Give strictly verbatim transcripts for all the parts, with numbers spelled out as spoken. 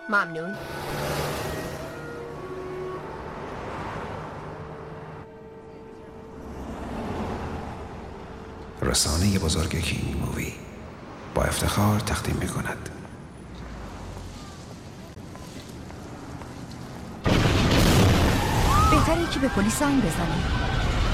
ممنون. رسانه بزرگ کینگ مووی با افتخار تقدیم می‌کند. بهتره که به پلیس زنگ بزنه.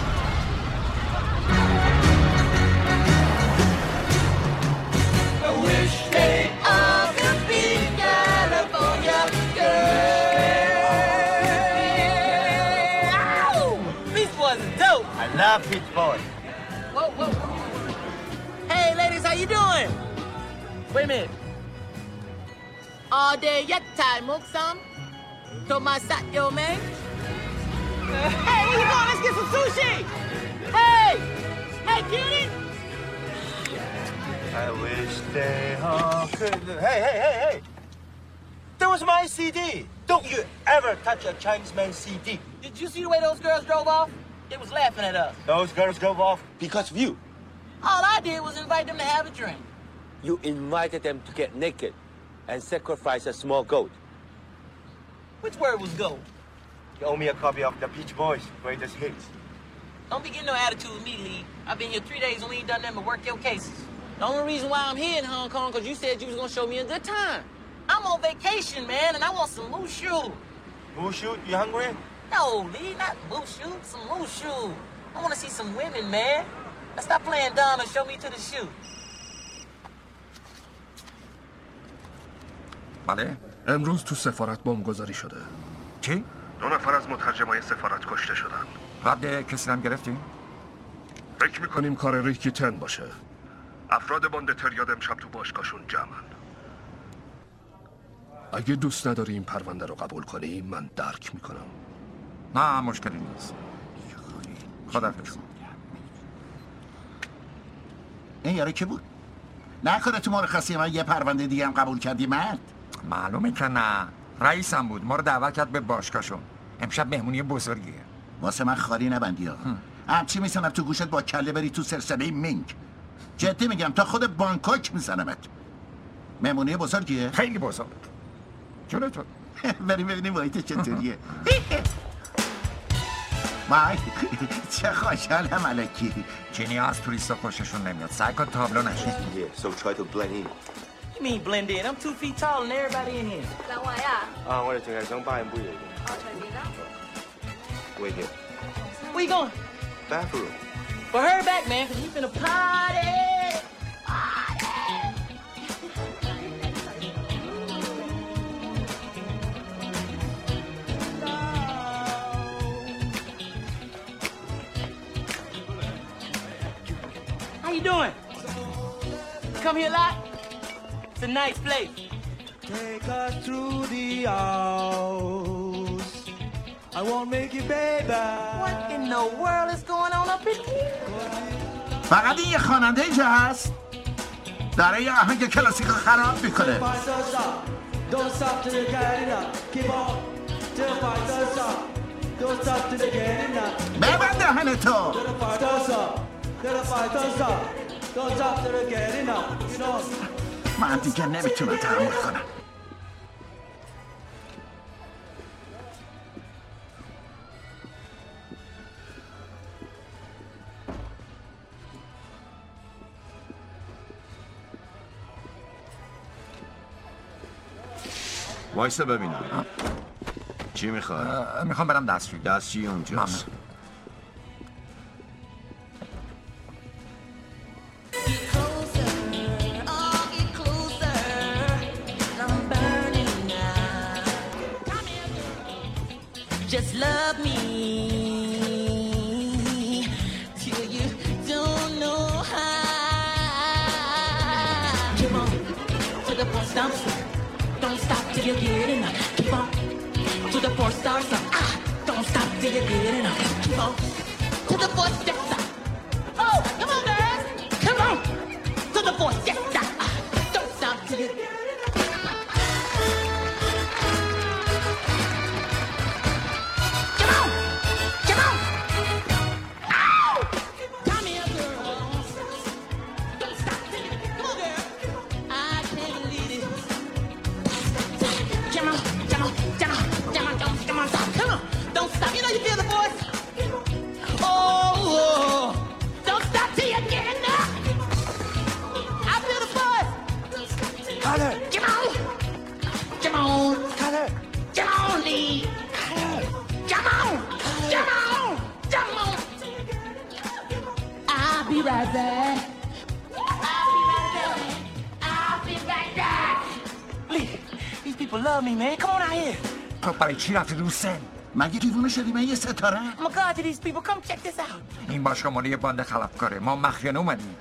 I love Peach Boys. Whoa, whoa. Hey, ladies, how you doing? Wait a minute. All day, yet time, muk some. To my sat, yo, man. Hey, where you going? Let's get some sushi. Hey, hey, cutie. I wish they all could. Hey, hey, hey, hey. That was my C D. Don't you ever touch a Chinese man's C D. Did you see the way those girls drove off? They was laughing at us. Those girls drove off because of you. All I did was invite them to have a drink. You invited them to get naked and sacrifice a small goat. Which word was goat? You owe me a copy of the Peach Boys' greatest hits. Don't be getting no attitude with me, Lee. I've been here three days and we ain't done nothing but work your cases. The only reason why I'm here in Hong Kong because you said you was gonna show me a good time. I'm on vacation, man, and I want some moose shoe. Moose shoe? You hungry? No, Lee, not moose shoe. Some moose shoe. I want to see some women, man. Let's stop playing dumb and show me to the shoe. بله؟ امروز تو سفارت بمبگذاری شده. چی؟ دو نفر از مترجمای سفارت کشته شدن. رد کسی هم گرفتیم؟ فکر میکنیم کار ریکی تن باشه. افراد باند تریاد امشب تو باشگاهشون جمعن. اگه دوست نداری این پرونده رو قبول کنی من درک میکنم. نه مشکلی نیست. خداحافظ. این یاره کی بود؟ نکنه تو مرخصی من یه پرونده دیگه هم قبول کردی مرد؟ معلومه که نه. رئیسم بود. ما رو دعوت کرد به باشگاهشون. امشب مهمونی بزرگیه. واسه من خاری نبندی ها. همچی میزنم تو گوشت با کله بری تو سلسله مینگ. جدی میگم تا خود بانکوک میزنمت. مهمونی بزرگیه؟ خیلی بزرگ. جلو تو. بریم ببینیم محیط چطوریه. وای چه خوشحالم الکی. چینی ها از توریستا خوششون نمیاد. سعی کن تابلو نشی. Yeah, so try to blend in. You mean blend in? I'm two feet taller than everybody in here. 兩位啊？ 啊，我哋淨係想包飲杯嘢嘅。 哦，隨便啦。 Wait here. Where you going? Bathroom. Well, hurry back, man, because we finna party. How you doing? Come here a lot? It's a nice place. Take us through the house. I won't make you baby. What in the world is going on up in here? فقط این یه خواننده اینجا هست داره یه آهنگ کلاسیک رو خراب میکنه. Don't stop till you get enough. Keep on till the fight does stop. Don't stop till you get enough. ببند دهن تو. Till the fight does stop. Till the fight does stop. Don't stop till you get enough. You know. من دیگه نمیتونم تحمل کنم. وایسا ببینم چی میخواد؟ میخوام برم دستشویی. دستشویی اونجاست. Just love me till you don't know how. Keep on to the post stop. Don't stop till you get enough. Keep on to the four stars. Ah, don't stop till you get enough. Keep on to the four steps. Oh, come on, girls. Come on to the four steps. Ah, don't stop till you. Come Tyler! Come on! Come on! Tyler! Come on, Lee! Tyler! Come on! Come on! Come on! I'll be right back. I'll be right back. I'll be right back. Lee, these people love me, man. Come on out here. تو برای چی رفتی رو سن؟ مگه دیوونه شدی؟ من یه ستاره. I'm a god to these people. Come check this out. این باشگاه مال یه باند خلافکاره. ما مخفیانه اومدیم.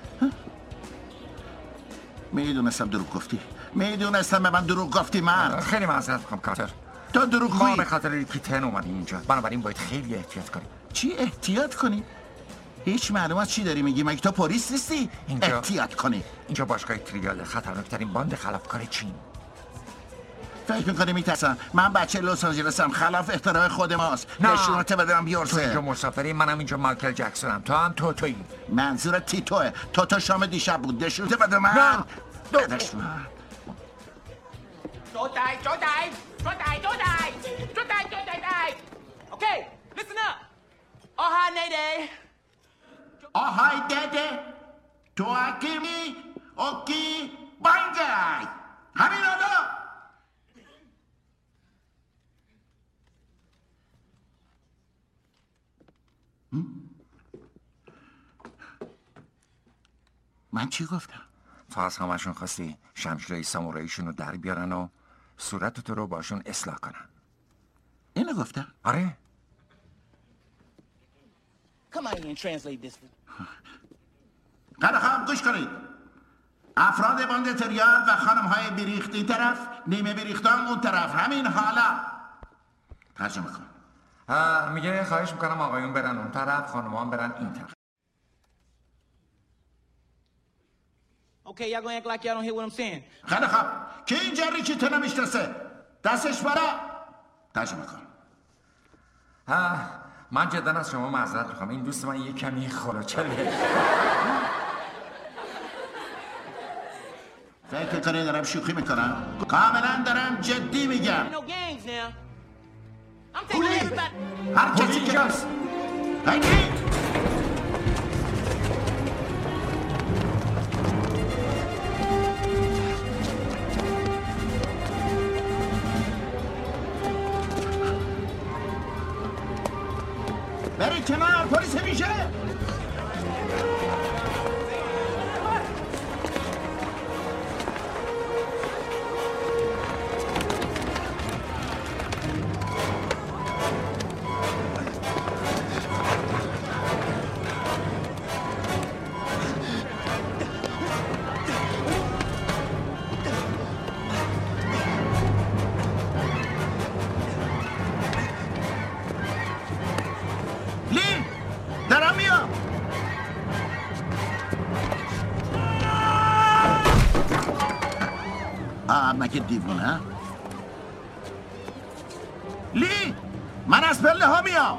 میدونستم دروغ گفتی. میدونستم به من دروغ گفتی مرد. خیلی معذرت میخوام کاتر. تو دروغ ما گویی. به خاطر یکی تن اومدیم اینجا. بنابراین باید خیلی احتیاط کنیم. چی احتیاط کنی؟ هیچ معلومات چی داری میگی؟ مگه تو پلیس نیستی؟ اینجا- احتیاط کنی. اینجا باشگاه تریال، خطرناکترین باند خلافکار چین. فکر میکنی میترسم؟ من بچه لس آنجلسم، خلاف احترام خود ماست. نه. نشونت بدم تو اینجا بیورسه. مسافری، منم اینجا مایکل جکسونم. تو هم تو تویی. منظورت تیتوه. تو تا شام دیشب بود. نشونت بده من. نه. بدش من. Don't die, don't die, don't die, don't die, don't die, don't die, die. Okay, listen up. Oh, hi, Nede. آهای دده تو اکیمی اوکی بانگای همین حالا. من چی گفتم؟ تو از همشون خواستی شمشیرهای ساموراییشون رو در بیارن و صورت تو رو باشون اصلاح کنن. اینو گفتم؟ آره. Come out here and translate this. خیلی خوب گوش کنید. افراد باند تریاد و خانم های بریخت این طرف، نیمه بریختان اون طرف. همین حالا ترجمه کن. آه، میگه خواهش میکنم آقایون برن اون طرف، خانمان برن این طرف. Okay, y'all gonna act like y'all don't hear what I'm saying. خیلی خوب. که اینجا ریچیتو نمیشناسه دستش برا. ترجمه کن. آه، من جدا از شما معذرت میخوام. این دوست من یه کمی خلوچله. فکر کنی دارم شوخی میکنم؟ کاملا دارم جدی میگم. No games now. I'm taking everybody. هر کسی که هست. هنگی بری کنار پلیس میشه. لی دارم میام. آه مگه دیوونه؟ لی من از پله ها میام.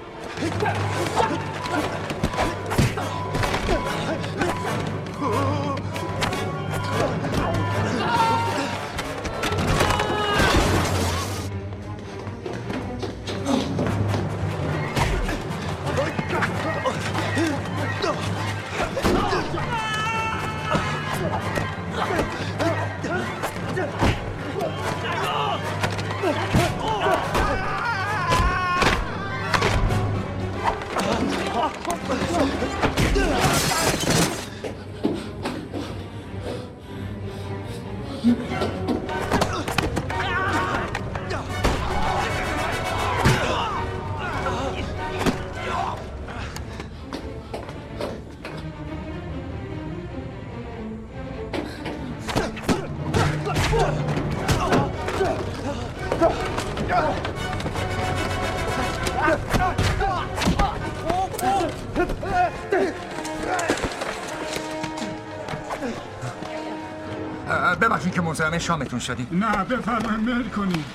آه، ببخشید که مزاحم شامتون شدیم. نه بفرمایید مهر کنید.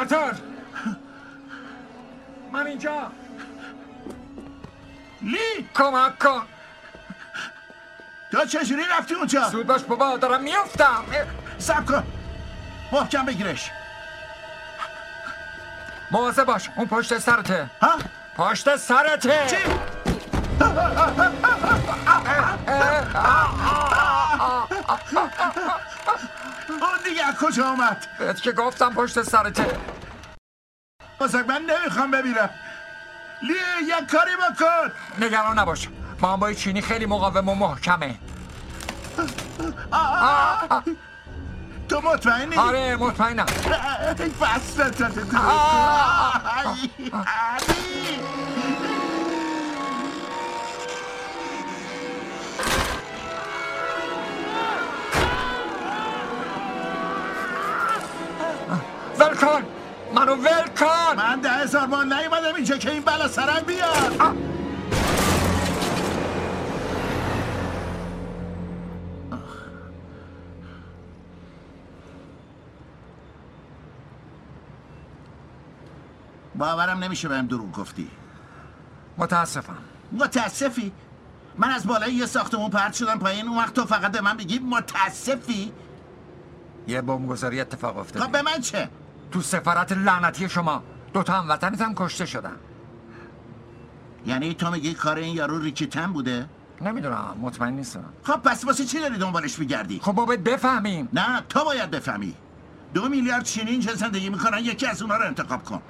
کارتر من اینجا. لی کمک کن. تو چجوری رفتی اونجا؟ سود باش بابا دارم میافتم. صبر کن محکم بگیرش. مواظب باش اون پشت سرته. ها؟ پشت سرته. چی؟ اون دیگه از کجا آمد؟ بهت که گفتم پشت سرته. بازم من نمیخوام بمیرم. لی یک کاری بکن. نگران نباش بامبای چینی خیلی مقاوم و محکمه. آه آه. تو مطمئنی؟ آره مطمئنم. بس نتت ول کن منو ول کن. من ده هزار مان نیومدم اینجا که این بلا سرم بیاد. باورم نمیشه بهم دروغ گفتی. متاسفم. متاسفی؟ من از بالای یه ساختمون پرت شدم پایین اون وقت تو فقط به من بگی متاسفی؟ یه بمبگذاری اتفاق افتاد. خب به من چه؟ تو سفارت لعنتی شما دوتا هموطنت هم کشته شدن. یعنی تو میگی کار این یارو ریکیتن بوده؟ نمیدونم مطمئن نیستم. خب پس واسه چی داری دنبالش میگردی؟ خب ما باید بفهمیم. نه تو باید بفهمی. دو میلیارد چینی اینجا زندگی میکنن یکی از اونا رو انتخاب کن.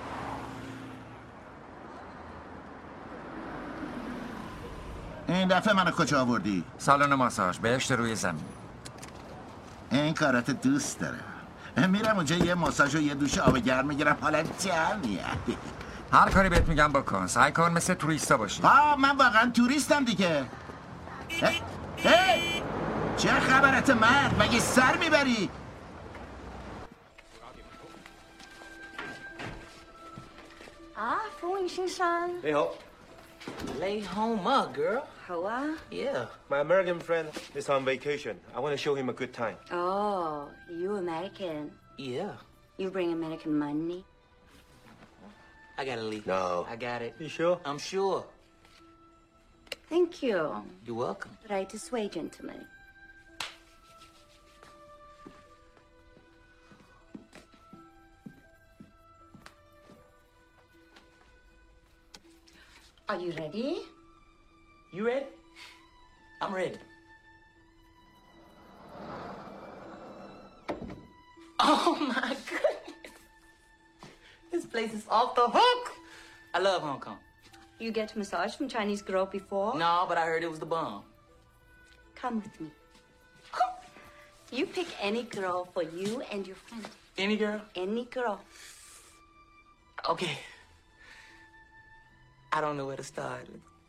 این دفعه منو کجا آوردی؟ سالن ماساژ بهشت روی زمین. این کارت دوست داره. میرم اونجا یه ماساژ و یه دوش آب گرم میگیرم حالا جمعیه. هر کاری بهت میگم بکن. سعی کن مثل توریستا باشی. آه من واقعا توریستم دیگه. هی هی چه خبرت مرد؟ مگه سر میبری؟ Ah, 风影先生。 Hey ho. Lay home up, girl. 好啊。 Yeah. My American friend is on vacation. I want to show him a good time. Oh, you American. Yeah. You bring American money. I gotta leave. No. I got it. You sure? I'm sure. Thank you. You're welcome. Right this way, gentlemen. Are you ready? You ready? I'm ready. Oh my goodness. This place is off the hook. I love Hong Kong. You get massage from Chinese girl before? No, but I heard it was the bomb. Come with me. You pick any girl for you and your friend. Any girl? Any girl. Okay. I don't know where to start.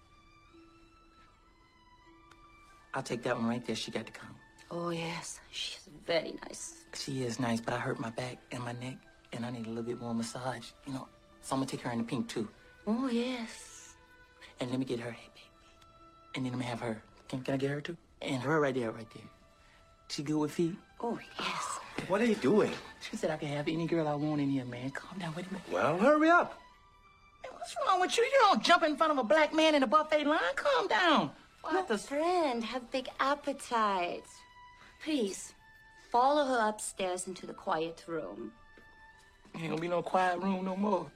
I'll take that one right there. She got the count. Oh, yes. She's very nice. She is nice, but I hurt my back and my neck, and I need a little bit more massage, you know. So I'm gonna take her in the pink, too. Oh, yes. And let me get her, hey, baby. And then I'm gonna have her. Can, can I get her, too? And her right there, right there. She good with feet? Oh, yes. What are you doing? She said I can have any girl I want in here, man. Calm down, wait a minute. Well, hurry up. Hey, what's wrong with you? You don't jump in front of a black man in a buffet line. Calm down. What the friend have big appetite. Please, follow her upstairs into the quiet room. Ain't gonna be no quiet room no more.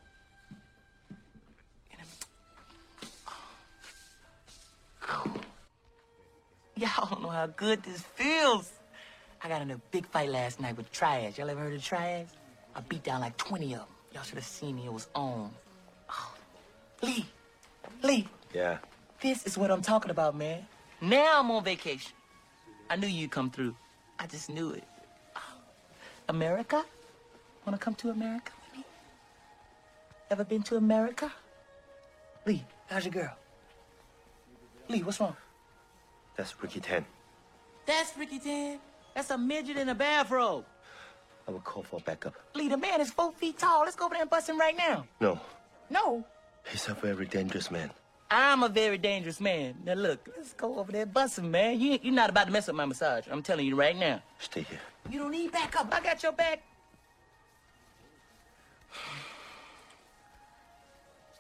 Y'all don't know how good this feels. I got in a big fight last night with Triads. Y'all ever heard of Triads? I beat down like twenty of them. Y'all should have seen me. It was on. Oh. Lee. Lee. Yeah. This is what I'm talking about, man. Now I'm on vacation. I knew you'd come through. I just knew it. Oh. America? Wanna come to America with me? Ever been to America? Lee, how's your girl? Lee, what's wrong? That's Ricky Tan. That's Ricky Tan. That's a midget in a bathrobe. I will call for backup. Lee, the man is four feet tall. Let's go over there and bust him right now. No. No. He's a very dangerous man. I'm a very dangerous man. Now look, let's go over there and bust him, man. You, you're not about to mess up my massage. I'm telling you right now. Stay here. You don't need backup. I got your back.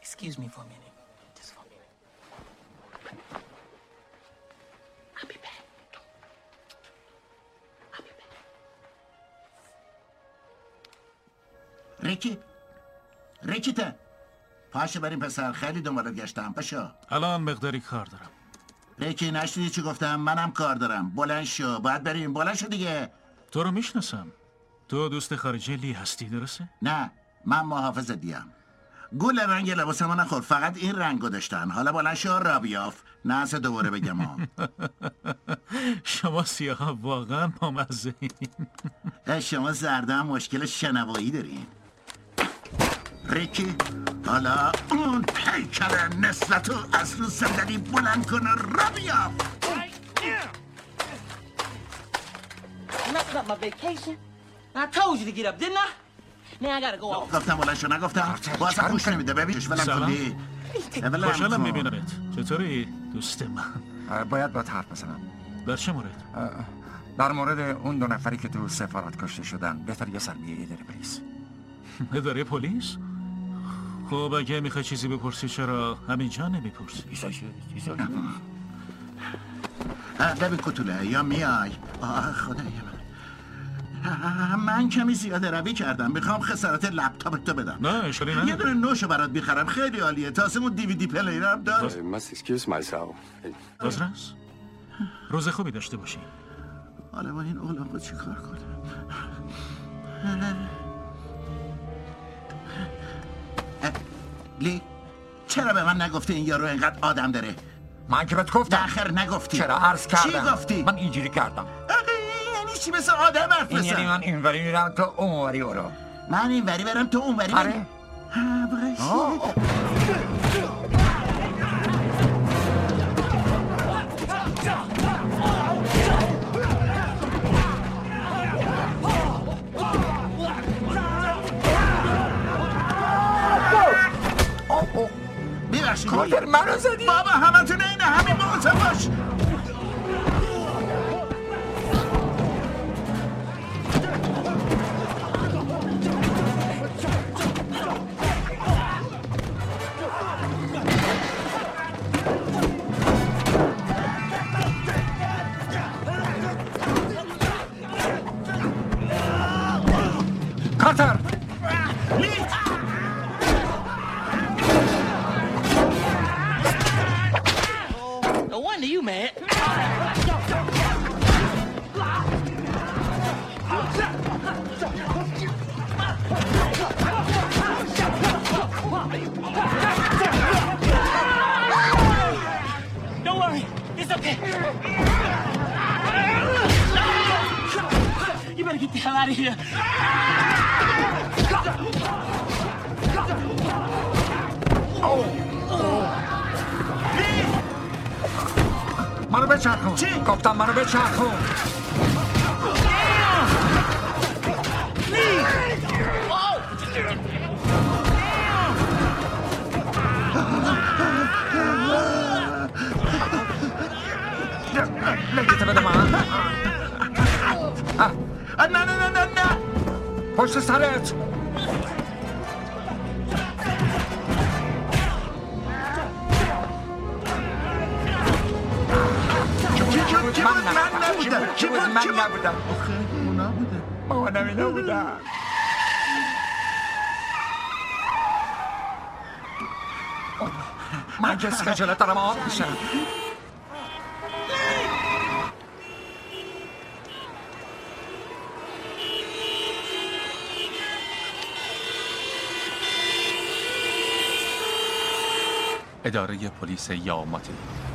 Excuse me for a minute. Just for a minute. I'll be back. I'll be back. ریکی ریکیته پاشو بریم پسر خیلی دنبالت گشتم پاشو الان مقداری کار دارم ریکی نشنیدی چی گفتم منم کار دارم بلند شو باید بریم بلند شو دیگه تو رو میشناسم تو دوست خارجی لی هستی درسته؟ نه من محافظ دیم گول رنگ لباس ما نخور فقط این رنگو داشتن حالا بلند شو را بیاف نه اصلا دوباره بگم ها شما سیاها واقعا بامزه این شما زرده هم مشکل شنوایی دارین ریکی حالا اون پیکر نسلتو از رو صندلی بلند کن و را بیاف Messing up my vacation. I told you to get up, didn't I? Now I gotta go off. گفتم بلند شو نگفتم باز هم خوش نمیده ببینش ولم کندی خوشحالم میبینمت چطوری دوست من باید با حرف بزنم در چه مورد؟ در مورد اون دو نفری که تو سفارت کشته شدن بهتر یه سر بیه اداره پلیس اداره پلیس؟ خب اگه میخوای چیزی بپرسی چرا همینجا نمیپرسی؟ ببین کتوله یا میای آه خدای من من کمی زیاده روی کردم میخوام خسارت لپتاپ تو بدم نه اشکالی نه یه دونه نوشو برات میخرم خیلی عالیه تاسمون دیویدی پلیرم داشت بازرس روز خوبی داشته باشی حالا با این اولاغو چی کار کنم لی چرا به من نگفتی این یارو اینقدر آدم داره من که بهت گفتم آخر نگفتی چرا عرض کردم چی گفتی من اینجوری کردم یعنی چی مثل آدم حرف بزن این یعنی من اینوری میرم تو اونوری برو من اینوری برم تو اونوری آره ببخشید کارتر منو زدی بابا همتون اینه همین موقع باش کارتر No wonder you mad. Don't worry, it's okay. You better get the hell out of here. منو بچرخون چی؟ گفتم منو بچرخون لگیته بده من نه نه نه نه نه پشت سرت کی بود من نبودم کی بود من نبودم اونا بوده بابا نمی نبودم من که خجالت دارم آب میشم اداره پلیس یاماتی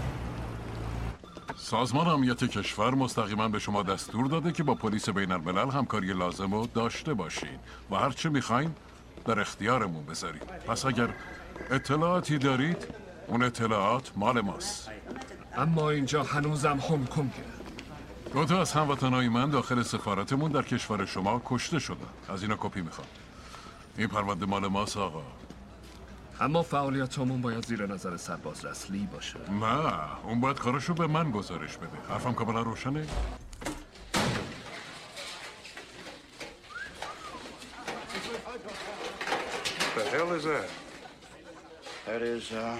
سازمان امنیت کشور مستقیما به شما دستور داده که با پلیس بین الملل همکاری لازم رو داشته باشین و هر چه میخواین در اختیارمون بذارید. پس اگر اطلاعاتی دارید اون اطلاعات مال ماست. اما اینجا هنوزم هنگ کنگه. دو تا از هموطنای من داخل سفارتمون در کشور شما کشته شدن. از اینا کپی میخوام. این پرونده مال ماست آقا. اما فعالیتامون باید زیر نظر سرباز رسلی باشه. نه اون باید کارشو به من گزارش بده. حرفم کاملا روشنه؟ What the hell is that? That is uh,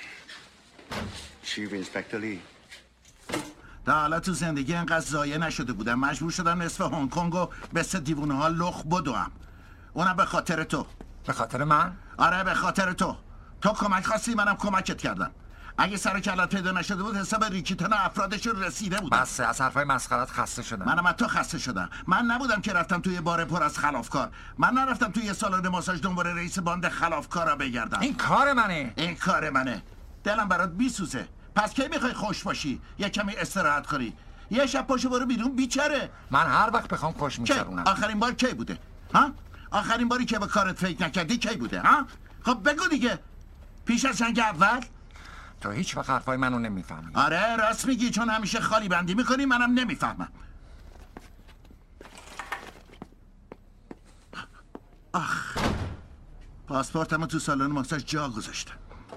Chief Inspector Lee. تا حالا تو زندگی انقدر ضایع نشده بودم. مجبور شدم نصف هنگ کنگ و به سه دیوونه ها لخ بدوم. اونم به خاطر تو. به خاطر من؟ آره به خاطر تو. تو کمک خواستی، منم کمکت کردم. اگه سر کلت پیدا نشده بود حساب ریکیتن افرادش رسیده بودم. بس از حرفای مسخرت خسته شدم. منم از تو خسته شدم. من نبودم که رفتم توی بار پر از خلافکار. من نرفتم توی سالن ماساژ دنبال رئیس باند خلافکارا بگردم. این کار منه. این کار منه. دلم برات بیسوزه. پس کی میخوای خوش باشی؟ یه کمی استراحت کنی. یه شب پاشو برو بیرون بیچاره. من هر وقت بخوام خوش می‌گذرونم. آخرین بار کی بوده؟ ها؟ آخرین باری که به کارت فکر نکردی کی بوده؟ ها؟ خب بگو دیگه. پیش از جنگ اول؟ تو هیچ وقت حرفای منو نمیفهمی. آره راست میگی، چون همیشه خالی بندی میکنی منم نمیفهمم. آخ پاسپورتمو تو سالن ماساژ جا گذاشتم.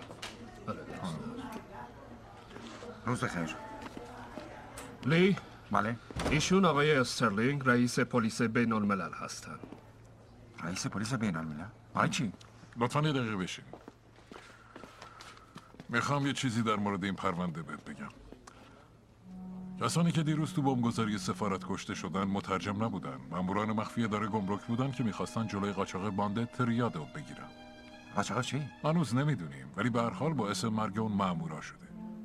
روز خیر. لی؟ بله. ایشون آقای استرلینگ رئیس پلیس بین الملل هستن. رئیس پلیس بین الملل؟ برای چی؟ لطفاً یه دقیقه بشین. میخوام یه چیزی در مورد این پرونده بهت بگم. کسانی که دیروز تو بمبگذاری سفارت کشته شدن مترجم نبودن. ماموران مخفی اداره گمرک بودن که میخواستن جلوی قاچاق باند تریاد رو بگیرن. قاچاق چی؟ هنوز نمیدونیم، ولی به هر حال باعث مرگ اون مامورا شده.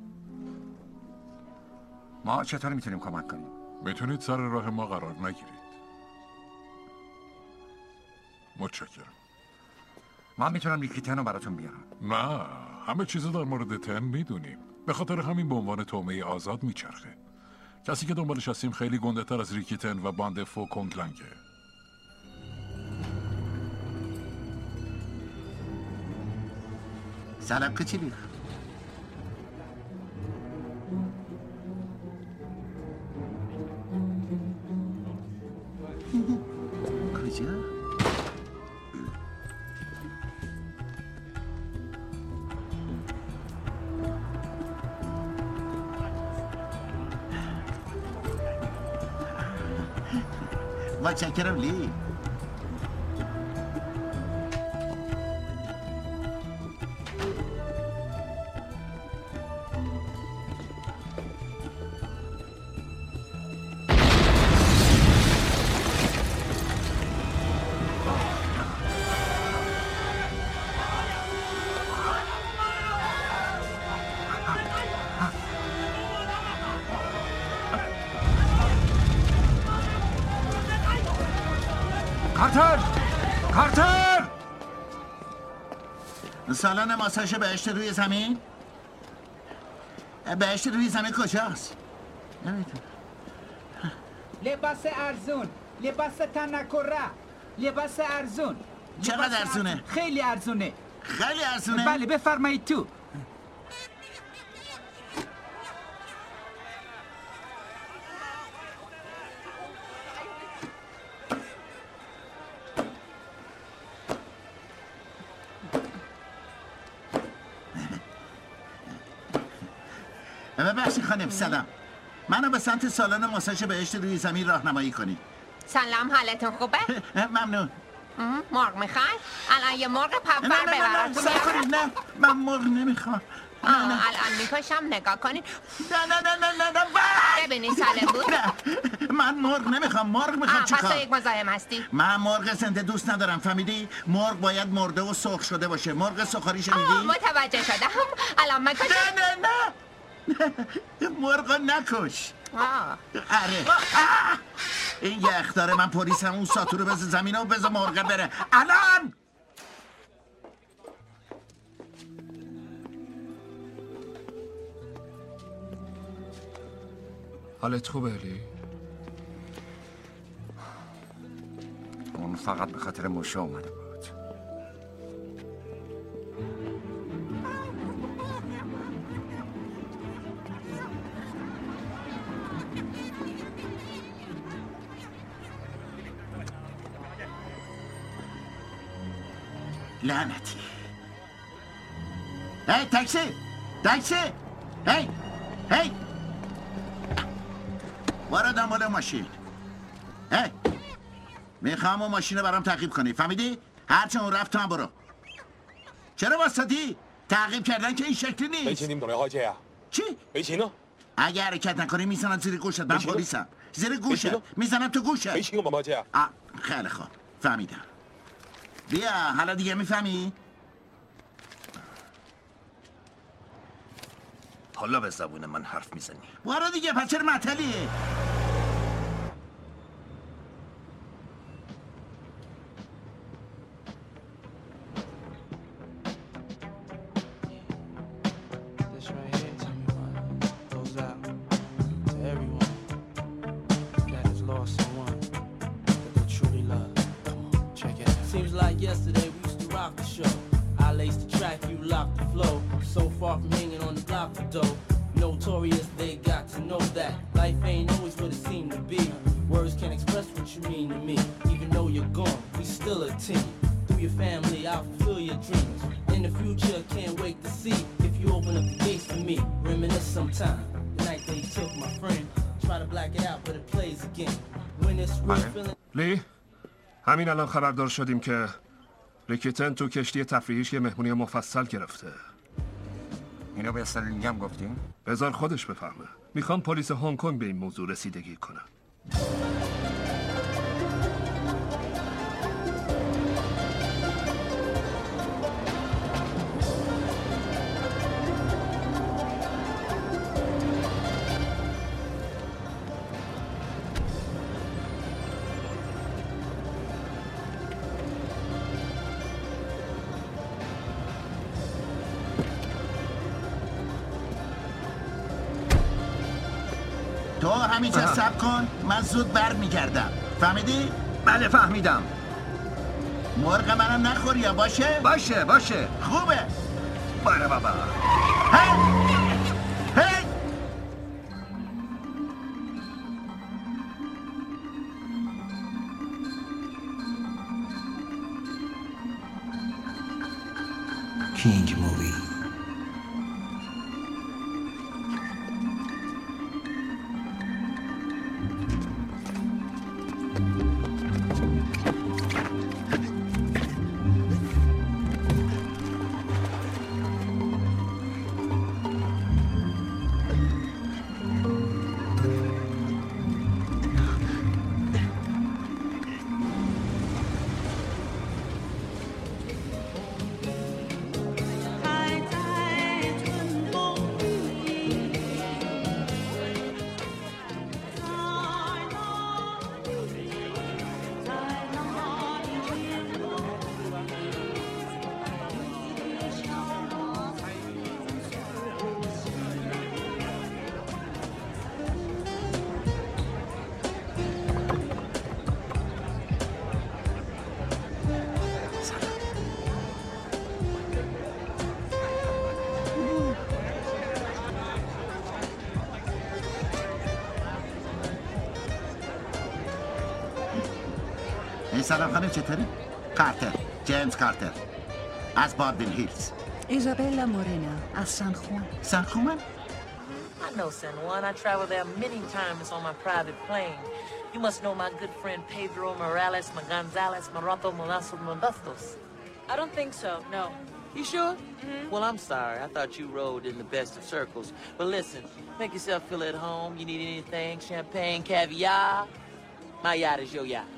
ما چطور میتونیم کمک کنیم؟ میتونید سر راه ما قرار نگیرید. متشکرم. من میتونم یکی تن رو براتون بیارم. نه، همه چیزو در مورد تن میدونیم. به خاطر همین به عنوان تومه آزاد میچرخه. کسی که دنبالش هستیم خیلی گنده تر از ریکیتن و باند فو کنگلنگه. سلام کچیلی. کجا؟ متشکرم لی. کارتر! کارتر! سالن ماساژ بهشت روی زمین؟ بهشت روی زمین کجاست؟ نمیدونم. لباس ارزون، لباس تنکره، لباس ارزون. چقدر ارزونه؟ خیلی ارزونه. خیلی ارزونه؟ بله بفرمایید تو. ببخشید خانم سلام. منو به سمت سالن ماساژ بهشت روی زمین راهنمایی کنی. سلام، حالتون خوبه؟ ممنون. مرغ میخوای؟ الان یه مرغ پفر ببراتون بیارم. نه من مرغ نمیخوام. الان میپاشم نگاه کنین. نه نه نه نه نه نه ببینی سالم بود؟ نه من مرغ نمیخوام. مرغ میخوام چیکار؟ پس یک مزاحم هستی؟ من مرغ زنده دوست ندارم، فهمیدی؟ مرغ باید مرده و سرخ شده باشه. مرغ سوخاری شنیدی؟ متوجه شدم. الان مکش. نه نه نه مرغ نکش. آره این یه اخطاره. من پلیس هم اون ساتو رو بذار زمینه و بذار مرغ بره الان. حالت خوبه لی؟ اون فقط به خاطر موشه اومده بود. لعنتی. هی تاکسی تاکسی هی هی برو دنبال ماشین. هی میخوام اون ماشین رو برام تعقیب کنی، فهمیدی؟ هرچه اون رفت تو هم برو. چرا واسطی؟ تعقیب کردن که این شکلی نیست. 没钱你们懂得开车啊？ چی؟ 没钱呢？ اگه حرکت نکنی میزنم زیر گوشت. من بشینو. پلیسم. زیر بشینو. گوشت میزنم تو گوشت. 没钱我们开车啊？ آه، خیلی خوب فهمیدم. بیا حالا دیگه میفهمی؟ حالا به زبون من حرف میزنی. برو دیگه پس چرا معطلی؟ This right here, tell me one, goes out to everyone that has lost someone that they truly love. Come on, check it out. Seems like yesterday we used to rock the show. I laced the track, you locked the flow. So far from hanging on the block for dough. Notorious, they got to know that life ain't always what it seemed to be. Words can't express what you mean to me. Even though you're gone, we still a team. Through your family, I'll fulfill your dreams. In the future, can't wait to see if you open up the gates for me. Reminisce sometime. The night they took my friend. Try to black it out, but it plays again. When it's real feeling. لی همین الان خبردار شدیم که ریکیتن تو کشتی تفریحیش یه مهمونی مفصل گرفته. اینو به استرلینگ هم گفتیم؟ بذار خودش بفهمه. میخوام پلیس هنگ کنگ به این موضوع رسیدگی کنه. تو همینجا صبر کن، من زود بر میگردم. فهمیدی؟ بله فهمیدم. مرغ منم نخوری یا باشه؟ باشه باشه. خوبه. باره بابا. هی! هی! King Movie. سلام خانم چطوری؟ کارتر، جیمز کارتر از بادوین هیلز. ایزابلا مورینا از سان خوان. سان خوان؟ I know San Juan. I traveled there many times on my private plane. You must know my good friend Pedro Morales, my Gonzalez, Maroto, Molasso, Modestos. I don't think so, no. You sure? Mm-hmm. Well, I'm sorry. I thought you rode in the best of circles. But listen, make yourself feel at home. You need anything? Champagne, caviar? My yacht is your yacht.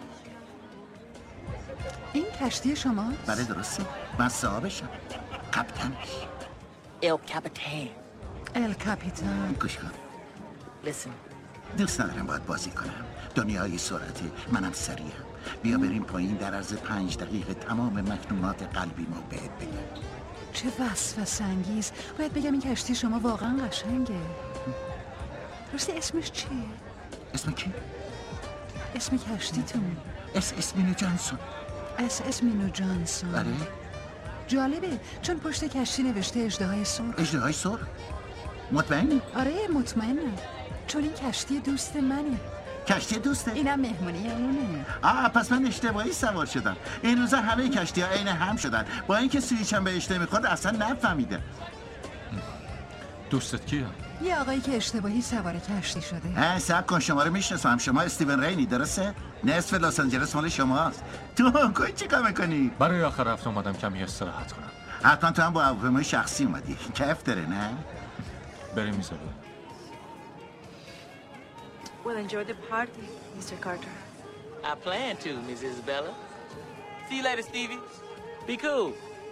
این کشتی شماست؟ بله درسته. من صاحبشم. کاپیتانش. El Capitan. ال کاپیتان. گوش کن. Listen. دوست ندارم باید بازی کنم. دنیای سرعتی، منم سریعم. بیا بریم پایین، در عرض پنج دقیقه تمام مکنونات قلبی ما بهت بگم. چه وسوسه انگیز. باید بگم این کشتی شما واقعا قشنگه. راستی اسمش چیه؟ اسم کی؟ اسم کشتیتون. اس اسمینو جانسون. اس اسمینو جانسون. بله. جالبه چون پشت کشتی نوشته اژدهای سرخ. اژدهای سرخ؟ مطمئنی؟ آره مطمئنم. چون این کشتی دوست منه. کشتی دوسته؟ اینم مهمونی اونه. آه پس من اشتباهی سوار شدم. این روزا همه کشتی ها عین هم شدن. با اینکه سویچ هم به اشته میخورد اصلا نفهمیده. دوستت کیه؟ یه آقایی که اشتباهی سوار کشتی شده. اه صبر کن، شما رو میشناسم. شما استیون رینی درسته؟ نصف لس آنجلس مال شماست. تو هنگ کنگ چیکار میکنی؟ برای آخر هفته اومدم کمی استراحت کنم. حتما تو هم با هواپیمای شخصی اومدی. کیف داره نه؟ بریم ایزابل. Well, enjoy the party, Mister Carter. I plan to, Miss Isabella. See you later, Stevie. Be cool.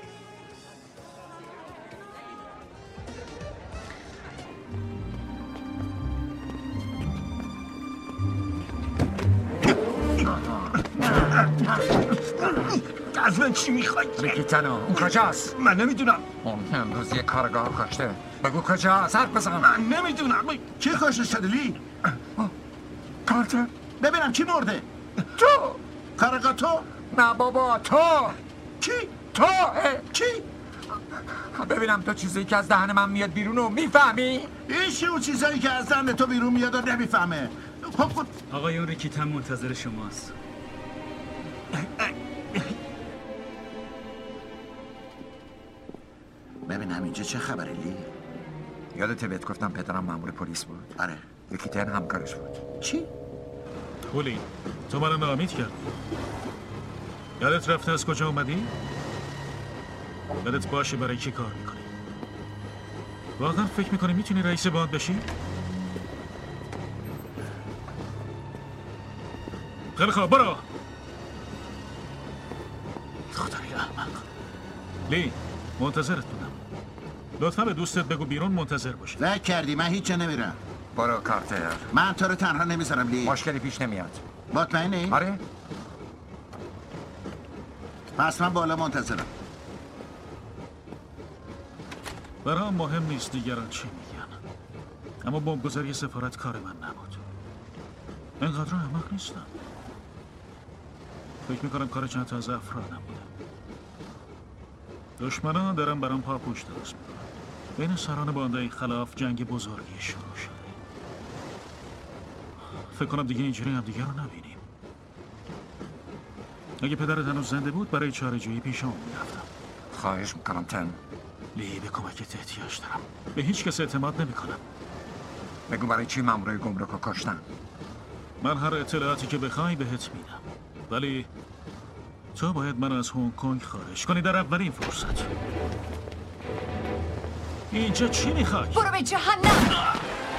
از من چی میخوای؟ ریکیتنو اون کجاست؟ من نمیدونم. اون امروز یه کارگاه کشته. بگو کجاست؟ حرف بزن. من نمیدونم. کی کشته شده لی؟ کارتر. ببینم کی مرده؟ تو. کارگاه تو؟ نه بابا تو. کی؟ تو. کی؟ ببینم تو چیزی که از دهن من میاد بیرون رو میفهمی؟ ایشی اون چیزایی که از دهن تو بیرون میاد و نمیفهمه. آقایون ریکیتن منتظر شماست. ببینم اینجا چه خبره لی؟ یادته بهت گفتم پدرم مأمور پلیس بود؟ آره. ریکیتن همکارش بود. چی؟ پولی تو منو ناامید کردی. یادت رفته از کجا اومدی؟ یادت باشه برای کی کار میکنی. واقعا فکر میکنی میتونی رئیس باند بشی؟ خیلی خواب برو. خدای احمق. لی منتظرت بودم. لطفا به دوستت بگو بیرون منتظر باشه. فکر کردی من هیچ جا نمیرم. برو کارتر. من تو رو تنها نمیذارم لی. مشکلی پیش نمیاد. مطمئنی؟ آره. پس من بالا منتظرم. برام مهم نیست دیگران چی میگن. اما بمبگذاری سفارت کار من نبود. اینقدر احمق نیستم. فکر میکنم کار چند تا از افرادم بوده. دشمنان دارن برام پاپوش درست میکنن. بین سران باندهای خلاف جنگ بزرگی شروع شد. فکر کنم دیگه اینجوری هم دیگه رو نبینیم. اگه پدرت هنوز زنده بود برای چاره‌جویی پیشم میرفتم. خواهش میکنم تن. لی به کمکت احتیاج دارم. به هیچ کس اعتماد نمیکنم. بگو برای چی مامورای گمرک رو کشتن؟ من هر اطلاعاتی که بخوای بهت میدم. ولی تو باید من از هنگ کنگ خارج کنی در اولین فرصت. اینجا چی میخوای؟ برو به جهنم.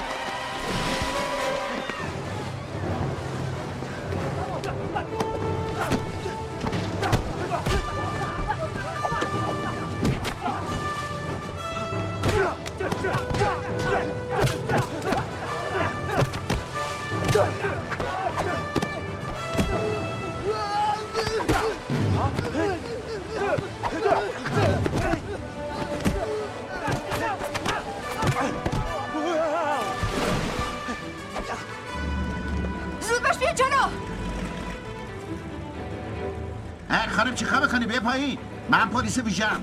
خانم چی خواه بکنی؟ بیا پایین. من پلیس ویژم.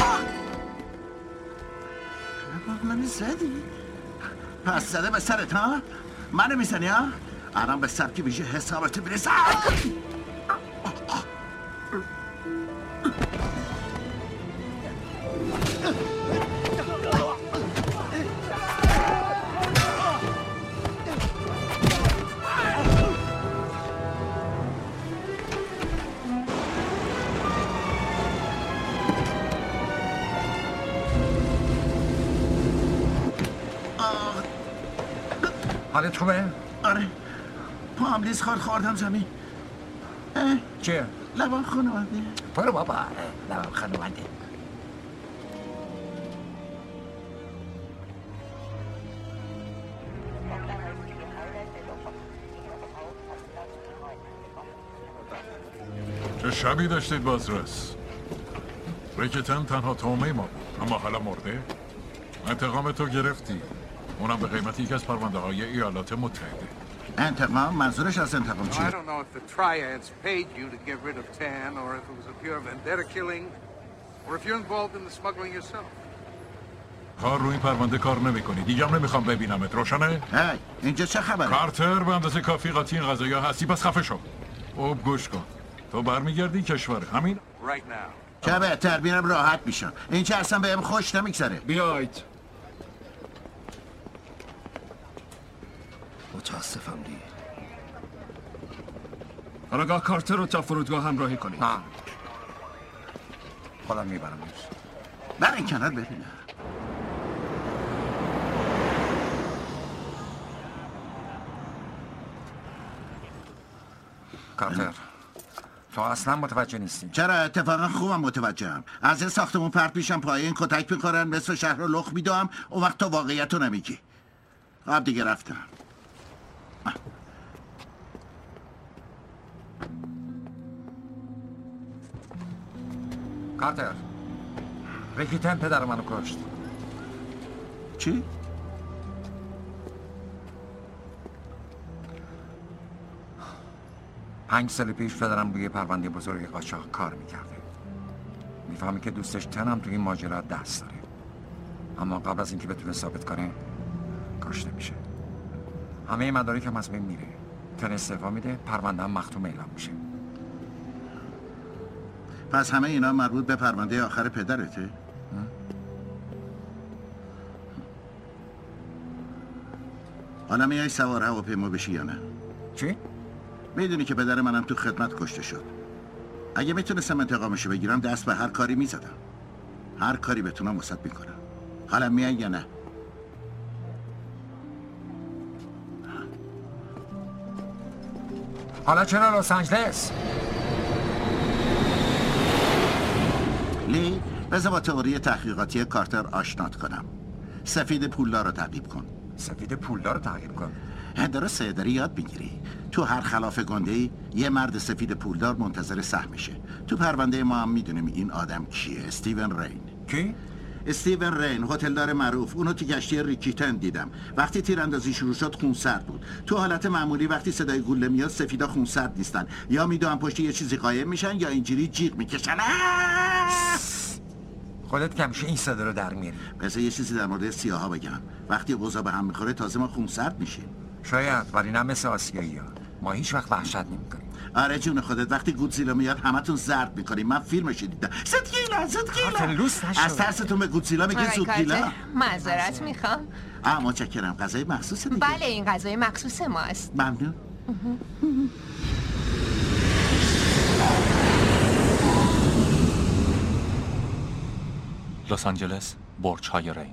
منو زدی؟ پس زده به سرت ها؟ منو میزنی ها؟ الان به سبک ویژه حسابت میرسم. حالت خوبه؟ آره پام لیز خورد خوردم زمین. چیه؟ لبان خانواده. برو بابا لبان خانواده. چه شبی داشتید بازرس؟ ریکیتن تنها تومه ما بود اما حالا مرده؟ انتقام تو گرفتی، اونم به قیمت یکی از پرونده های ایالات متحده. انتقام؟ منظورش از انتقام چیه؟ I don't know if the triads paid you to get rid of Tan or if it was a pure vendetta killing or if you're involved in the smuggling yourself. کار روی این پرونده کار نمی کنی. دیگه هم نمیخوام ببینمت. روشنه؟ هی اینجا چه خبره؟ کارتر به اندازه کافی قاطی این قضایا هستی پس خفه شو. اوب گوش کن. تو برمیگردی کشور همین؟ Right now. چه بهتر بینم راحت میشم. این چه اصلا بهم خوش نمیگذره. بیایید. متاسفم دی. کارگاه کارتر رو تا فرودگاه همراهی کنید. نه. خودم میبرمش. برین کنار ببینم. کارتر، تو اصلا متوجه نیستی. چرا؟ اتفاقا خوبم متوجهم. از این ساختمون پرت میشم پایین، این کتک میخورن، نصف شهر رو لخ میدم، اون وقت تو واقعیت رو نمیگی. آب دیگه رفتم. کارتر، ریکیتن پدر منو کشت. چی؟ پنج سال پیش پدرم روی پرونده بزرگ قاچاق کار میکرده. میفهمی که دوستش تنم توی این ماجرا دست داره، اما قبل از اینکه بتونه ثابت کنه کشته میشه. همه مدارک هم از بین میره. تن استعفا میده، پرونده هم مختوم اعلام میشه. پس همه اینا مربوط به پرونده آخر پدرته؟ حالا میای سوار هواپیما بشی یا نه؟ چی؟ میدونی که پدر منم تو خدمت کشته شد. اگه میتونستم انتقامشو بگیرم دست به هر کاری میزدم. هر کاری بتونم واسط میکنم. حالا میای یا نه؟ حالا چرا لس آنجلس؟ لی، بذار با تئوری تحقیقاتی کارتر آشنات کنم. سفید پولدار رو تعقیب کن. سفید پولدار رو تعقیب کن؟ درسته، داری یاد میگیری. تو هر خلاف گنده‌ای یه مرد سفید پولدار منتظر سهمشه. تو پرونده ما هم میدونیم این آدم کیه. استیون رین. کی؟ استیون رین، هتلدار معروف. اونو تو کشتی ریکیتن دیدم. وقتی تیراندازی شروع شد خونسرد بود. تو حالت معمولی وقتی صدای گوله میاد سفیدا خونسرد نیستن. یا میدونن پشت یه چیزی قایم میشن یا اینجوری جیغ میکشن. خودت که همیشه این صدا رو در میاری. بذار یه چیزی در مورد سیاها بگم. وقتی اوضاع به هم میخوره تازه ما خونسرد میشیم. شاید، ولی نه مثل آسیایی‌ها. ما هیچ وقت وحشت نمی‌کنیم. آره جون خودت، وقتی گودزیلا میاد همتون زرد میکنیم. من فیلمش دیدم. زودگیلا زودگیلا. از ترستون به گودزیلا میگه زودگیلا. معذرت میخوام. آه متشکرم. غذای مخصوص دیگه. بله این غذای مخصوص ماست. ممنون. لس آنجلس، برج‌های رین.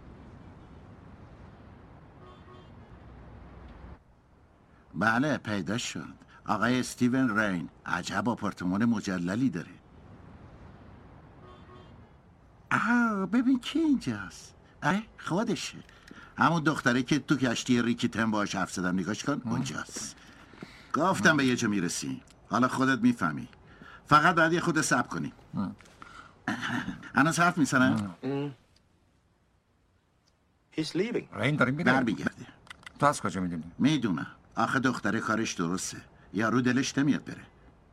بله پیدا شد. آقای استیون رین. عجب آپارتمان مجللی داره. آه ببین کی اینجاست. اه خودشه. همون دختره که تو کشتی ریکیتن باهاش حرف زدم. نگاش کن اونجاست. گفتم به یه جا میرسی. حالا خودت میفهمی. فقط باید یه خود صبر کنی. هنوز حرف میزنم؟ He's leaving. رین داریم میره. برمیگرده. تو از کجا میدونی؟ میدونم. آخه دختره کارش درسته. یارو دلش نمیاد بره.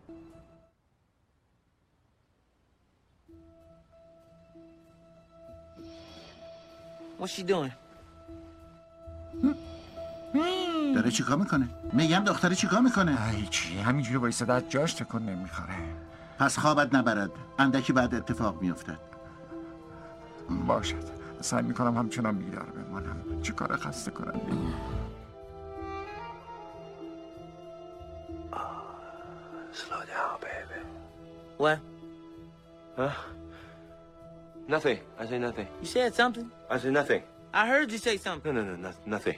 What's she doing? داره چیکار میکنه؟ میگم دختره چیکار میکنه؟ ای چی همینجوری وایساده از جاش تکون نمیخوره. پس خوابت نبرد. اندکی بعد اتفاق میافتد. باشد. سعی میکنم همچنان بیدار بمانم. چه کار خسته کننده. Slow down, baby. What? Huh? Nothing. I say nothing. You said something? I said nothing. I heard you say something. No, no, no, no nothing.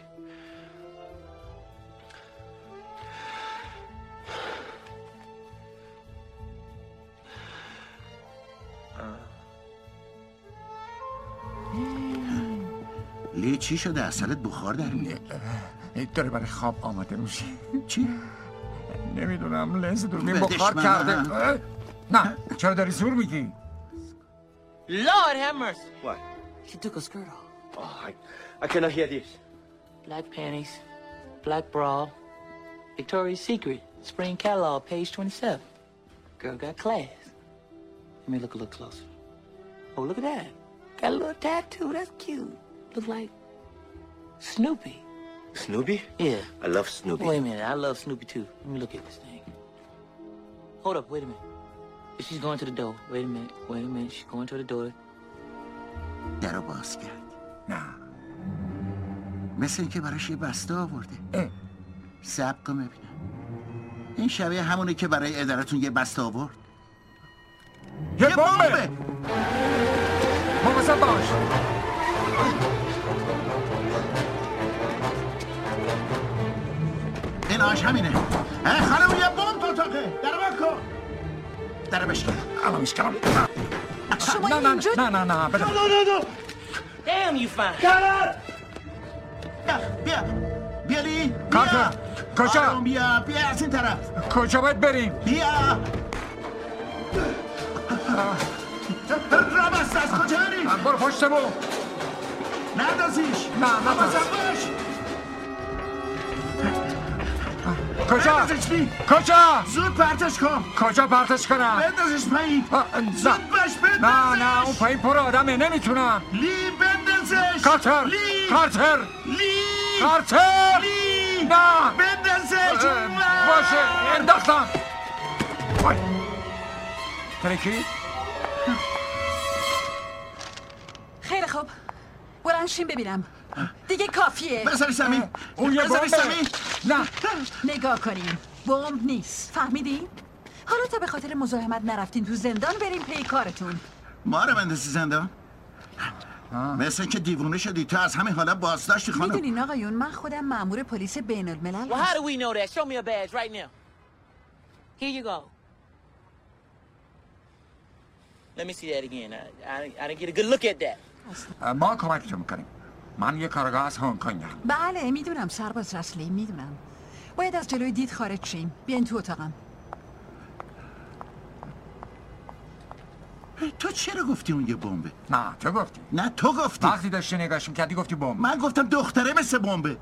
لی چی شده؟ اصلت بخار در میاد. داره برای خواب آماده میشه. چی؟ نمیدونم لنز دوربین بخار کرده. نه چرا داری زور میگی؟ Lord have mercy. What? She took her skirt off. Oh, I, I cannot hear this. Black panties, black bra, Victoria's Secret, spring catalog, page twenty-seven. Girl got class. Let me look a little closer. Oh, look at that. Got a little tattoo. That's cute. Look like Snoopy. Snoopy? Yeah. I love Snoopy. Wait a minute. I love Snoopy too. Let me look at this thing. Hold up. Wait a minute. She's going to the door. Wait a minute. Wait a minute. She's going to the door. درو باز کرد. نه. مثل اینکه براش یه بسته آورده. صبر کن ببینم. این شبیه همونه که برای ادارتون یه بسته آورد. یه بمبه. مواظب باش. این آش همینه. خانم یه بمب تو اتاقه. در بکن. در بشکن. الان میشکنم. شما نه نه اینجا نه نه نه بده. No, no, no, no. Damn, you fine. Carter! بیا بیا بیا لی. کارتر کجا؟ آروم بیا بیا از این طرف. کجا باید بریم؟ بیا. را بسته از کجا بریم؟ برو پشت بو. نندازیش. نه نندازم ننداز. باش. کجا؟ بندازش لی. کجا؟ زود پرتش کن. کجا پرتش کنم؟ بندازش پایین. زود باش بندازش. نه نه اون پایین پر آدمه نمیتونم. لی بندازش. کارتر لی. کارتر لی. کارتر لی. نه بندازش. باشه انداختم. وای ترکی؟ خیلی خوب بلند شین ببینم دیگه کافیه. بذاری زمین. اون یه بذاری بمبه. زمین. نه نگاه کنیم بمب نیست فهمیدین؟ حالا تا به خاطر مزاحمت نرفتین تو زندان بریم پی کارتون. ما رو بندازی زندان؟ مثل که دیوونه شدی. تو از همین حالا بازداشتی خانم. میدونین آقایون من خودم مأمور پلیس بین الملل Well, how do we know that? Show me a badge right now. Here you go. Let me see that again. I, I, I didn't get a good look at that. ما کمکتون میکنیم. من یه کارگاه از هنگ کنگم. بله میدونم سرباز رسلی میدونم. باید از جلوی دید خارج شیم. بیاین تو اتاقم. تو چرا گفتی اون یه بمبه؟ نه تو گفتی. نه تو گفتی. وقتی داشتی نگاش میکردی گفتی بمب. من گفتم دختره مثل بمبه.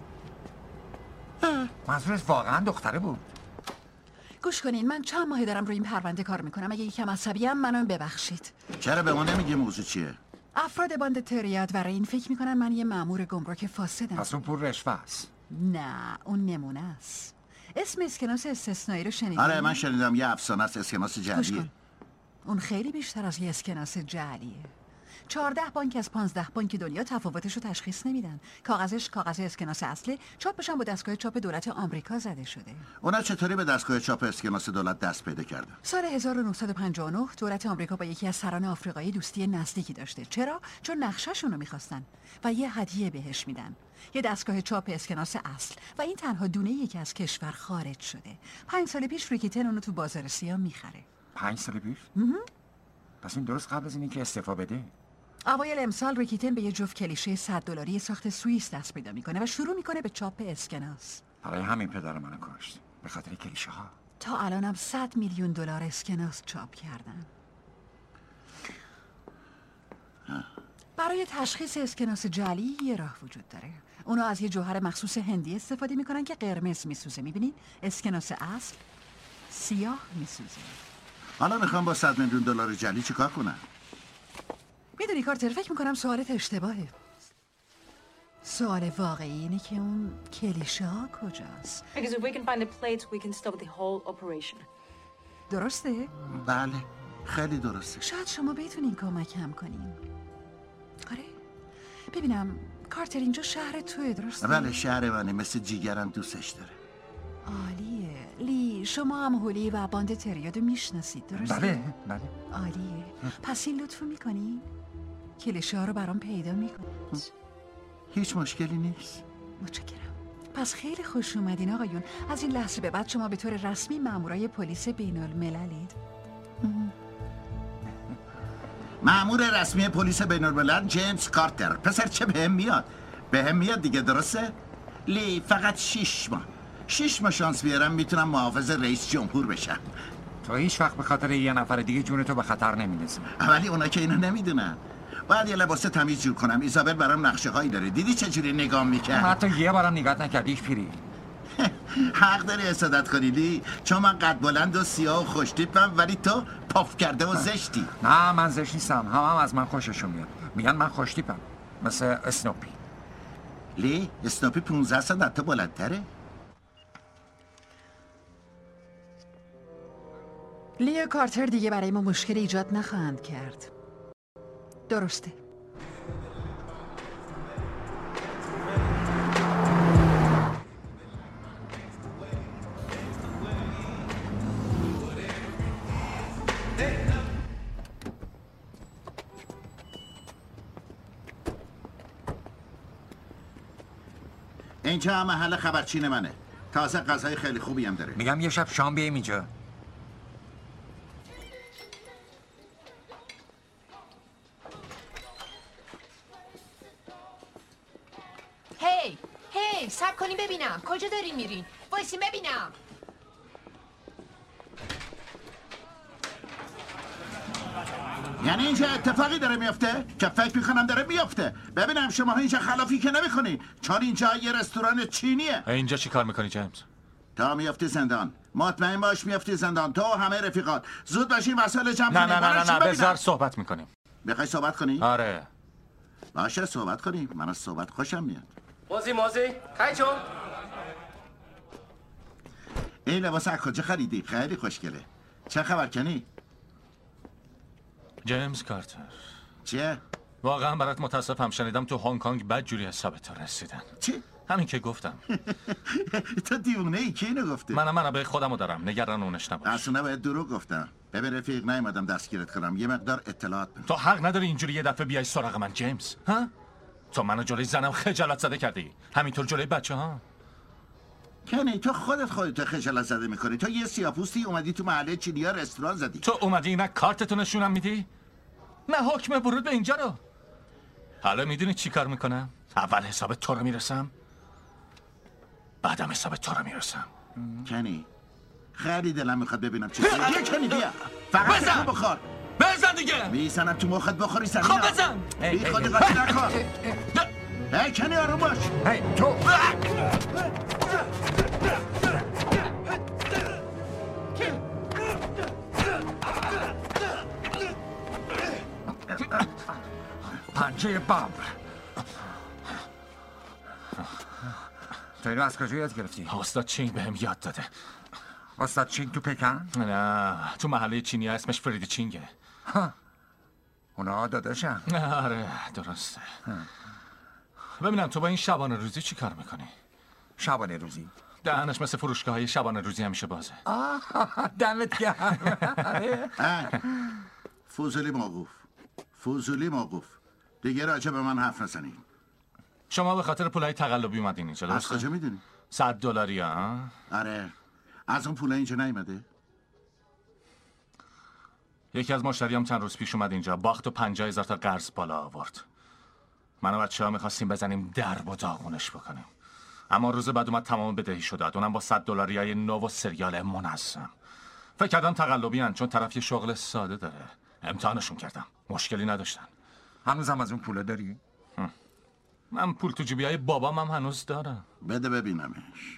منظورت واقعا دختره بود. گوش کنین من چند ماهی دارم روی این پرونده کار میکنم. اگه یکم عصبی ام منو ببخشید. چرا به ما نمیگی موضوع چیه؟ افراد باند تریاد و این فکر میکنن من یه مأمور گمرک فاسدم. پس اون پول رشوه است. نه اون نمونه است. اسم اسکناس استثنایی رو شنیدین؟ آره من شنیدم یه افسانه است اسکناس گوش جعلیه. کن. اون خیلی بیشتر از یه اسکناس جعلیه. چهارده بانک از پانزده بانک دنیا تفاوتش رو تشخیص نمیدن. کاغذش کاغذ اسکناس اصله، چاپش هم با دستگاه چاپ دولت آمریکا زده شده. اونا چطوری به دستگاه چاپ اسکناس دولت دست پیدا کردن؟ سال هزار و نهصد و پنجاه و نه دولت آمریکا با یکی از سران آفریقایی دوستی نزدیکی داشته. چرا؟ چون نقشه‌شون رو می‌خواستن و یه هدیه بهش میدن. یه دستگاه چاپ اسکناس اصل و این تنها دونه‌ایه که از کشور خارج شده. پنج سال پیش ریکیتن اونو تو بازار سیاه می‌خره. پنج سال پیش؟ پس این درست قبل از اینی که استعفا بده. اوایل امسال ریکیتن به یه جفت کلیشه صد دلاری ساخت سوئیس دست پیدا میکنه و شروع میکنه به چاپ اسکناس. برای همین پدر منو کشت. به خاطر کلیشه ها. تا الانم صد میلیون دلار اسکناس چاپ کردن. برای تشخیص اسکناس جعلی یه راه وجود داره. اونا از یه جوهر مخصوص هندی استفاده میکنن که قرمز میسوزه. میبینید اسکناس اصل سیاه میسوزه. حالا میخوام با صد میلیون دلار جعلی چیکار کنم؟ میدونی کارتر فکر میکنم سوالت اشتباهه. سوال واقعی اینه که اون کلیشه ها کجاست؟ Because if we can find the plates, we can stop the whole operation. درسته؟ بله خیلی درسته. شاید شما بتونین کمکم کنین. آره ببینم کارتر اینجا شهر توی درسته؟ بله شهر منه مثل جیگرم دوستش داره. عالیه. لی شما هم هولی و باند تریادو میشناسید درسته؟ بله بله. عالیه. پس این لطفو میکنی؟ کلیشه ها رو برام پیدا میکنی؟ هیچ مشکلی نیست. متشکرم. پس خیلی خوش اومدین آقایون. از این لحظه به بعد شما به طور رسمی مامورای پلیس بین المللید. مأمور رسمی پلیس بین الملل جیمز کارتر. پسر چه بهم میاد؟ بهم میاد دیگه درسته؟ لی فقط شیش ماه شیش ماه شانس بیارم میتونم محافظ رئیس جمهور بشم. تو هیچ وقت به خاطر یه نفر دیگه جونتو به خطر نمی‌ندازی. ولی اونا که اینو نمیدونن. باید یه لباس تمیز جور کنم. ایزابل برام نقشه هایی داره. دیدی چجوری نگاه میکرد؟ حتی یه بارم نگات نکردیش پیری. حق داری حسادت کنی لی، چون من قد بلند و سیاه و خوشتیپم ولی تو پاف کرده و زشتی. نه من زشت نیستم. هم هم از من خوششون میاد. میگن من خوشتیپم مثل اسنوپی. لی اسنوپی پونزده سال از تو بلندتره. لی و کارتر دیگه برای ما مشکل ایجاد نخواهند کرد. درسته. اینجا هم محل خبرچین منه. تازه غذای خیلی خوبی هم داره. میگم یه شب شام بیایم اینجا. هی هی صبر کنی ببینم کجا داری میرین؟ وایسین ببینم. یعنی اینجا اتفاقی داره میفته که فکر میکنم داره میفته. ببینم شما اینجا خلافی که نمیکنی، چون اینجا یه رستوران چینیه. اینجا چی کار میکنی جیمز؟ تا میافتی زندان. مطمئن باش میافتی زندان، تو و همه رفیقات. زود باشین وسایل جمع نه کنیم. نه نه نه نه بذار صحبت میکنیم. بخوای صحبت کنی؟ آره. باشه صحبت کنیم. من از صحبت خوشم میاد. موزی موزی کایچون. این لباس از کجا خریدی؟ خیلی خوشگله. چه خبر کنی؟ جیمز کارتر. چیه؟ واقعا برات متاسفم، شنیدم تو هنگ کنگ بد جوری حساب تو رسیدن. چی؟ همین که گفتم. تو دیوونه ای؟ کی اینو گفته؟ من من به خودمو دارم، نگرانونش نباش. اصلا باید دروغ گفتم. ببین رفیق، نیومدم دستگیرت کنم، یه مقدار اطلاعات بدم. تو حق نداری اینجوری یه دفعه بیای سراغ من جیمز. ها؟ تو منو جلوی زنم خجالت زده کردی، همینطور جلوی بچه ها. کنی تو خودت خودت خجالت زده میکنی. تو یه سیاپوستی اومدی تو محله چینیا رستوران زدی. تو اومدی نه کارتتو نشونم میدی؟ نه حکم ورود به اینجا رو. حالا میدونی چی کار میکنم؟ اول حساب تو رو میرسم، بعدم حساب تو رو میرسم. کنی خیلی دلم میخواد ببینم چی بیا کنی بیا فقط بزن بخور. بزن دیگه. میزنم تو مخت بخوری زمین. خب بزن. بی خودی قاطی نکن. هی کنی آروم باش. هی تو پنجه باب. تو اینو از کجا یاد گرفتی؟ استاد چینگ بهم یاد داده. استاد چینگ تو پکن؟ نه تو محله چینی اسمش فریدی چینگه. ها اونا داداشن؟ آره درسته. ببینم تو با این شبانه روزی چی کار میکنی؟ شبانه روزی؟ دهنش مثل فروشگاه های شبانه روزی همیشه بازه. آه دمت گرم. فوزولی موقوف فوزولی موقوف دیگه راجع به من حرف نزنید. شما به خاطر پولای تقلبی اومدین اینجا درسته؟ از کجا میدونی؟ صد دلاری ها؟ آره از اون پولا اینجا نیومده؟ یکی از مشتریام چند روز پیش اومد اینجا، باخت و پنجاه هزار تا قرض بالا آورد. من و بچه ها میخواستیم بزنیم درب و داغونش بکنیم، اما روز بعد اومد تمام بدهی شد داد، اونم با صد دلاری های نو و سریال منظم. فکر کردم تقلبی هن چون طرف یه شغل ساده داره. امتحانشون کردم، مشکلی نداشتن. هنوزم از اون پولا داری؟ من پول تو جیبی های بابام هم هنوز دارم. بده ببینمش.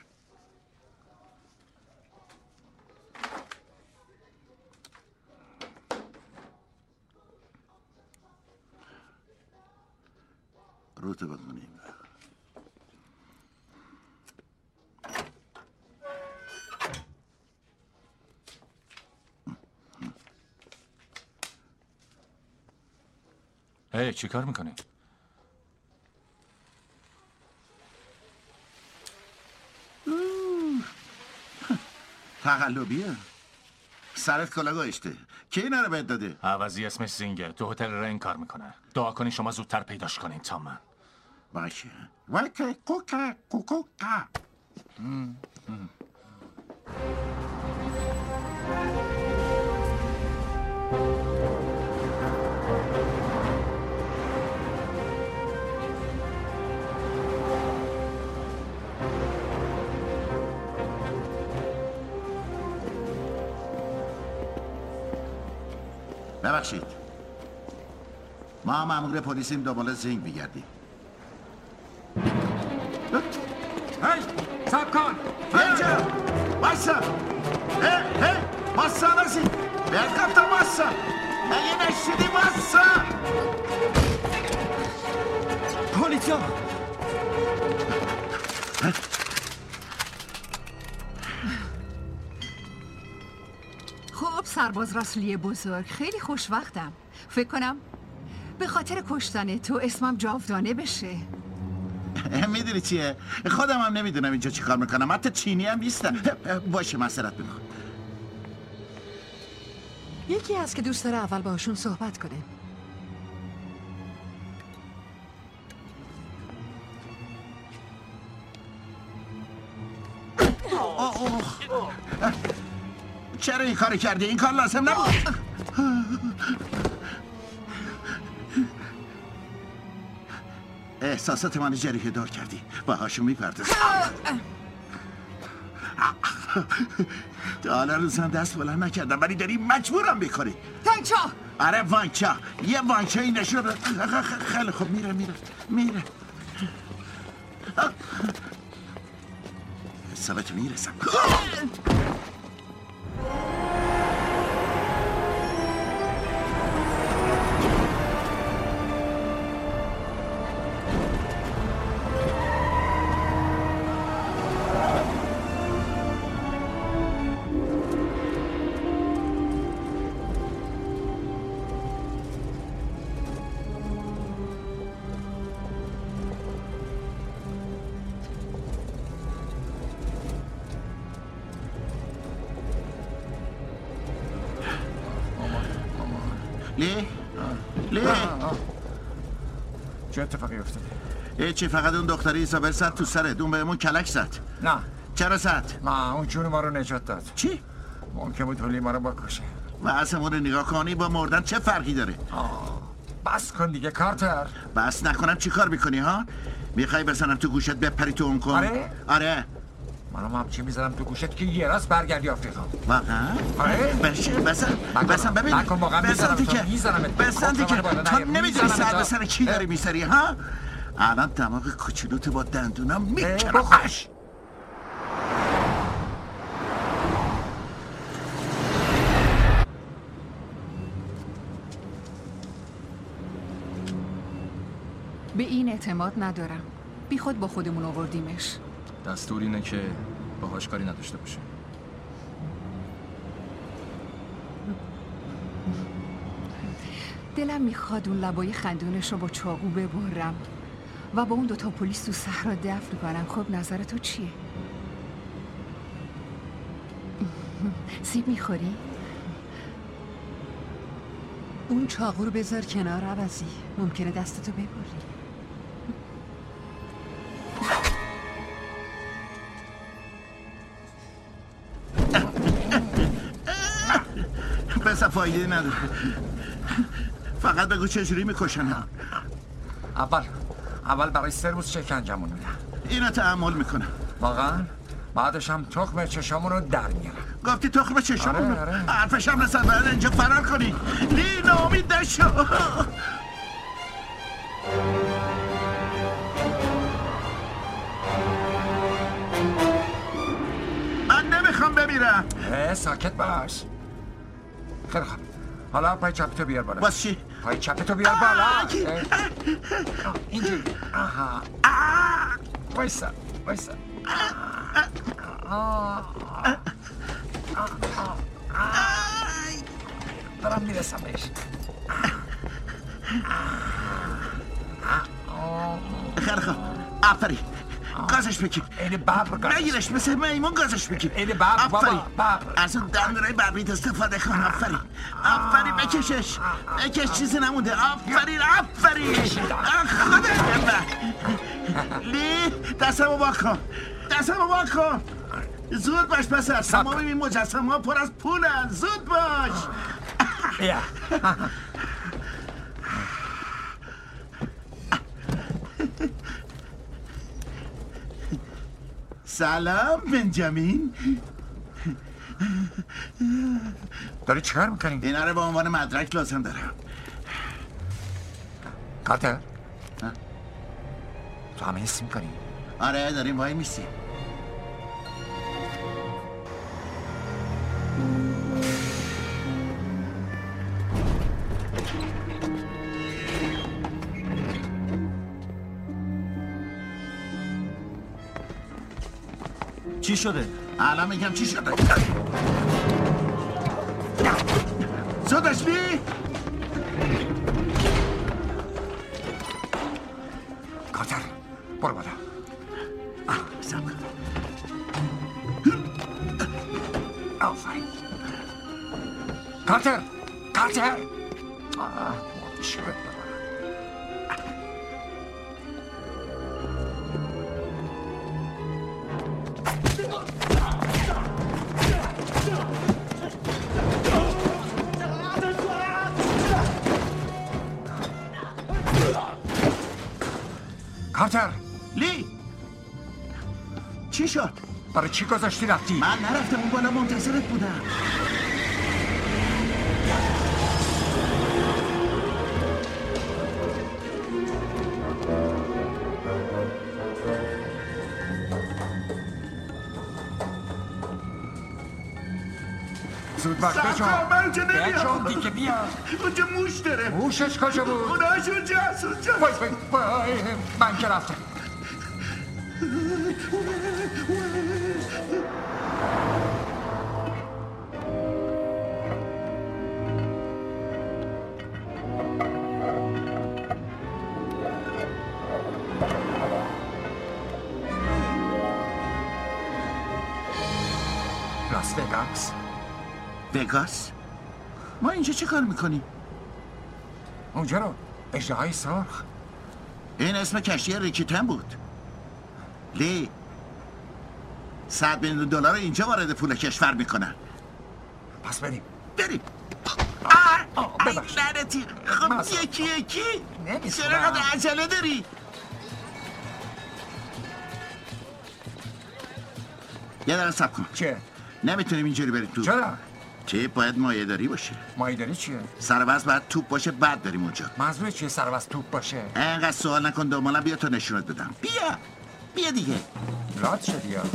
روتو بخونیم. هی چی کار میکنی؟ تقلبیه. سرت کلا گوشته. کی اینا رو بهت داده؟ عوضی اسمش زینگه، تو هتل رین کار میکنه. دعا کنین شما زودتر پیداش کنین تا من. باشه. وکی کوکا کوکوکا. ببخشید ما مأمور پلیسیم دنبال زینگ میگردیم. هی سب کن اینجا باسا هی هی باسا نسی بیاد گفتم باسا اگه نشیدی باسا پلیسیا. خب سرباز راسلی بزرگ، خیلی خوشوقتم. فکر کنم به خاطر کشتن تو اسمم جاودانه بشه. میدونی چیه؟ خودم هم نمیدونم اینجا چی کار میکنم، حتی چینی هم نیستم. باشه مسئلت بکن. یکی هست که دوست داره اول باشون صحبت کنه. اوه اوه چرا این کاری کردی؟ این کار لازم نبود. احساسات من جریحه دار کردی. باهاشون میپردازم. تا حالا روزم دست بلند نکردم ولی داری مجبورم بکنی. تانچا آره وانچا یه وانچا این نشون خیلی خوب میره میره میره حسابت میرسم. لی؟ لی؟ چه اتفاقی افتاده؟ هیچی فقط اون دختری ایزابل زد تو سرت. اون بهمون کلک زد. نه چرا زد؟ نه اون جون ما رو نجات داد. چی؟ ممکن بود هولی ما رو بکشه. و اصلا رو نگاه کنی با مردن چه فرقی داره؟ آه. بس کن دیگه کارتر. بس نکنم چی کار میکنی ها؟ میخوای بزنم تو گوشت بپری تو اون کن؟ آره؟ آره منم همچی میزنم تو گوشت که یه راست برگردی آفریقا. واقعا؟ آره؟ بشه بزن بزن ببین نکن واقعا میزنم تو میزنم بزن دیگه تو نمیدونی سر بسر کی داری میسری ها؟ الان دماغ کوچولوتو با دندونم میکنم. بخوش به این اعتماد ندارم. بی خود با خودمون آوردیمش. دستور اینه که باهاش کاری نداشته باشه. دلم میخواد اون لبای خندونش رو با چاقو ببرم و با اون دوتا پلیس تو صحرا دفن کنم. خب نظر تو چیه؟ سیب میخوری؟ اون چاقو رو بذار کنار عوضی. ممکنه دستتو ببری. بسا فایده نداره. فقط بگو چجوری میکشن. اول اول برای سه روز شکنجمون میدن. اینو تحمل میکنم. واقعا؟ بعدش هم تخم چشامون رو در میارن. گفتی تخم چشامون؟ آره آره. حرفش هم رسد باید اینجا فرار کنی. لی ناامید نشو. من نمیخوام بمیرم. ساکت باش. خیلی خوب. حالا پای چپتو بیار بالا. باز چی؟ پای چپتو بیار بالا. اینجوری. آها. وایسا وایسا. دارم میرسم بهش. خیلی خوب. آفرین. گازش بکن. این ببر گازش. نگیرش مثل میمون گازش بکن. این ببر بابا ببر. از اون دندونای ببریت استفاده کن. آفرین. آفرین بکشش. بکش چیزی نمونده. آفرین آفرین. خدا لی دستمو با کن. دستمو با کن. زود باش پسر. تمام این مجسمه ها پر از پولن. زود باش. بیا. سلام بنجامین. داری چیکار میکنی؟ اینا رو به عنوان مدرک لازم دارم. کارتر؟ تو همه حس میکنی؟ آره داریم وای میسیم. چی شده؟ الان میگم چی شده. زودش بی. کارتر برو بالا. سب کن. آفرین. کارتر کارتر. چی بود؟ چی شد؟ برای چی گذاشتی رفتی؟ من نرفتم، اون بالا منتظرت بودم. زود وقت بجا من که نمیام. بجا دیگه بیا. اونجا موش داره. موشش کجا بود؟ خداش اونجاست اونجا. وای وای وای من که رفتم. لاس وگاس. وگاس؟ ما اینجا چه کار میکنیم؟ اونجا رو اژدهای سرخ. این اسم کشتی ریکیتن بود. لی صد میلیون دلار اینجا وارد پول کشور میکنن. پس بریم بریم. ببخش لعنتی. خب یکی یکی چرا قدر عجله داری؟ یه دقیقه صبر کن. چه؟ نمیتونیم اینجوری بریم تو. چرا؟ چه باید مایه‌داری باشه. مایه‌داری چیه؟ سرباز باید توپ باشه بعد بریم اونجا. منظور چیه سرباز توپ باشه؟ انقدر سوال نکن دنبالم بیا تا نشونت بدم. بیا بیا دیگه. راد شدی یا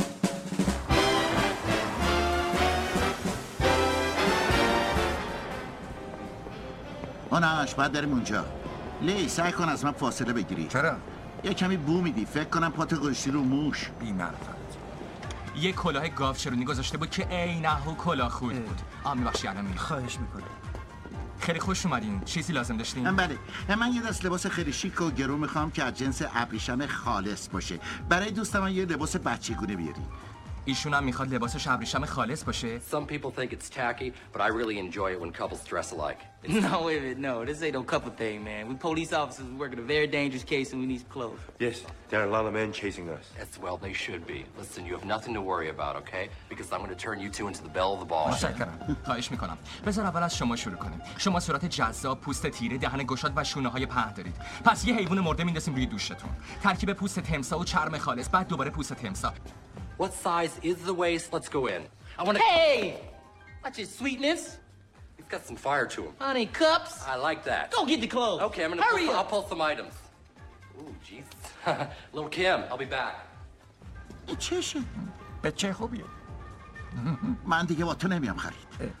آناش باید بریم اونجا. لی سعی کن از من فاصله بگیری. چرا؟ یه کمی بو میدی. فکر کنم پات گذاشتی رو موش. بی معرفت. یه کلاه گاو چرونی گذاشته بود که عینه و کلاه خود بود. آ میبخشی الان میرم. خواهش میکنم. خیلی خوش اومدین. چیزی لازم داشتین؟ بله. من یه دست لباس خیلی شیک و گرو میخوام که از جنس ابریشم خالص باشه. برای دوست من یه لباس بچگونه بیاری. ایشون هم میخواد لباسش ابریشم خالص باشه. Some people think it's tacky, but I really enjoy it when couples dress alike. No, wait a minute, no. This ain't no couple thing, man. We police officers working a very dangerous case and we need clothes. Yes, there are a lot of men chasing us. Yes, well, they should be. Listen, you have nothing to worry about, okay? Because I'm going to turn you two into the belle of the ball. متشکرم. خواهش میکنم. بذار اول از شما شروع کنیم. شما صورت جذاب، پوست تیره، دهن گشاد و شونه های پهن دارید. پس یه حیوان مرده میندازیم روی دوشتون. ترکیب پوست تمساح و چرم خالص، بعد دوباره پوست تمساح. What size is the waist? Let's go in. I want to. Hey! Watch your sweetness. He's got some fire to him. Honey, cups. I like that. Go get the clothes. Okay, I'm gonna. Hurry pull, up. I'll pull some items. Ooh, Jesus. Little Kim, I'll be back. چشه؟ بچه خوبیه. من دیگه با تو نمیام خرید.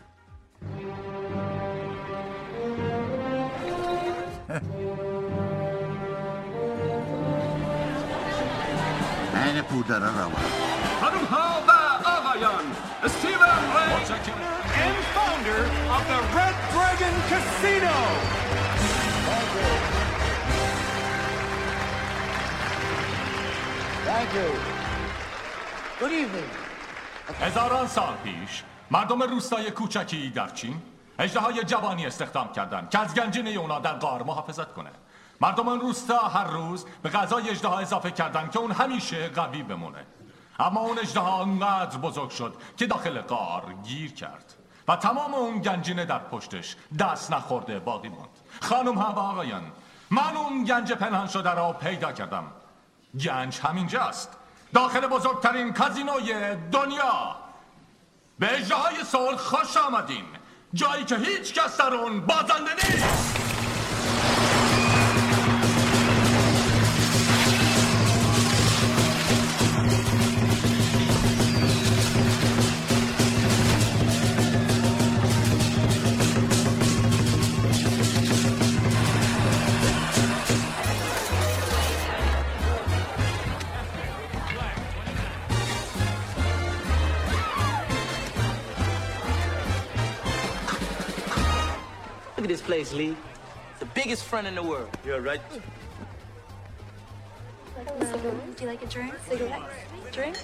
این پودرها را باید. خانم ها و آقایان، استیون ری and founder of the Red Dragon Casino. Thank you. Good evening. هزاران سال پیش مردم روستای کوچکی در چین اژدهای جوانی استخدام کردند که از گنجینه اونا در غار محافظت کنه. مردم اون روستا هر روز به غذای اژدها اضافه کردن که اون همیشه قوی بمونه. اما اون اژدها انقدر بزرگ شد که داخل غار گیر کرد و تمام اون گنجینه در پشتش دست نخورده باقی موند. خانم ها و آقایان، من اون گنج پنهان شده را پیدا کردم. گنج همینجاست، داخل بزرگترین کازینوی دنیا. به اژدهای صلح خوش آمدین، جایی که هیچ کس در اون بازنده نیست. Look at this place, Lee. It's the biggest front in the world. You're right. Would you like a drink? Cigarette? Drink?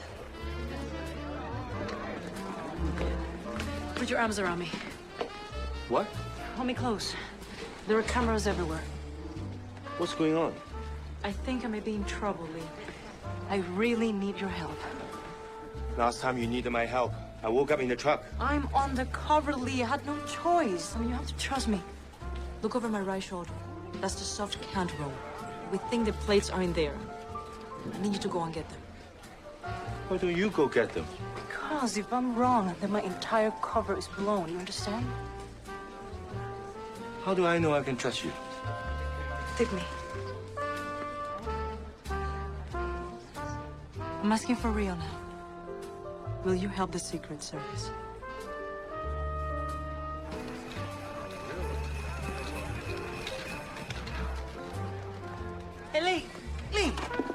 Put your arms around me. What? Hold me close. There are cameras everywhere. What's going on? I think I may be in trouble, Lee. I really need your help. Last time you needed my help, I woke up in the truck. I'm undercover, Lee. I had no choice. I mean, you have to trust me. Look over my right shoulder. That's the soft canter roll. We think the plates are in there. I need you to go and get them. Why don't you go get them? Because if I'm wrong, then my entire cover is blown. You understand? How do I know I can trust you? Take me. I'm asking for real now. Will you help the Secret Service? Hey, Lee. Lee.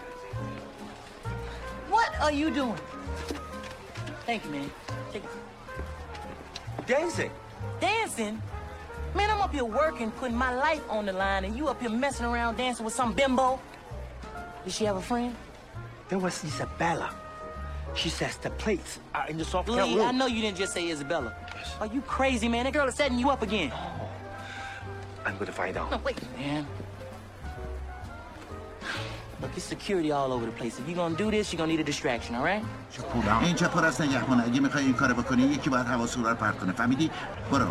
What are you doing? Thank you, man. Take it. Dancing. Dancing? Man, I'm up here working, putting my life on the line, and you up here messing around dancing with some bimbo? Did she have a friend? That was Isabella. She says the plates are in the soft Lee, room. I know you didn't just say Isabella. Yes. Are you crazy, man? That girl is setting you up again. Oh, I'm gonna find out. No, wait, man. Look, it's security all over the place. If you're gonna do this, you're gonna need a distraction, all right? اینجا پر از نگهبانه. اگه میخوای این کارو بکنی یکی باید حواس رو پرت کنه. فهمیدی؟ برو.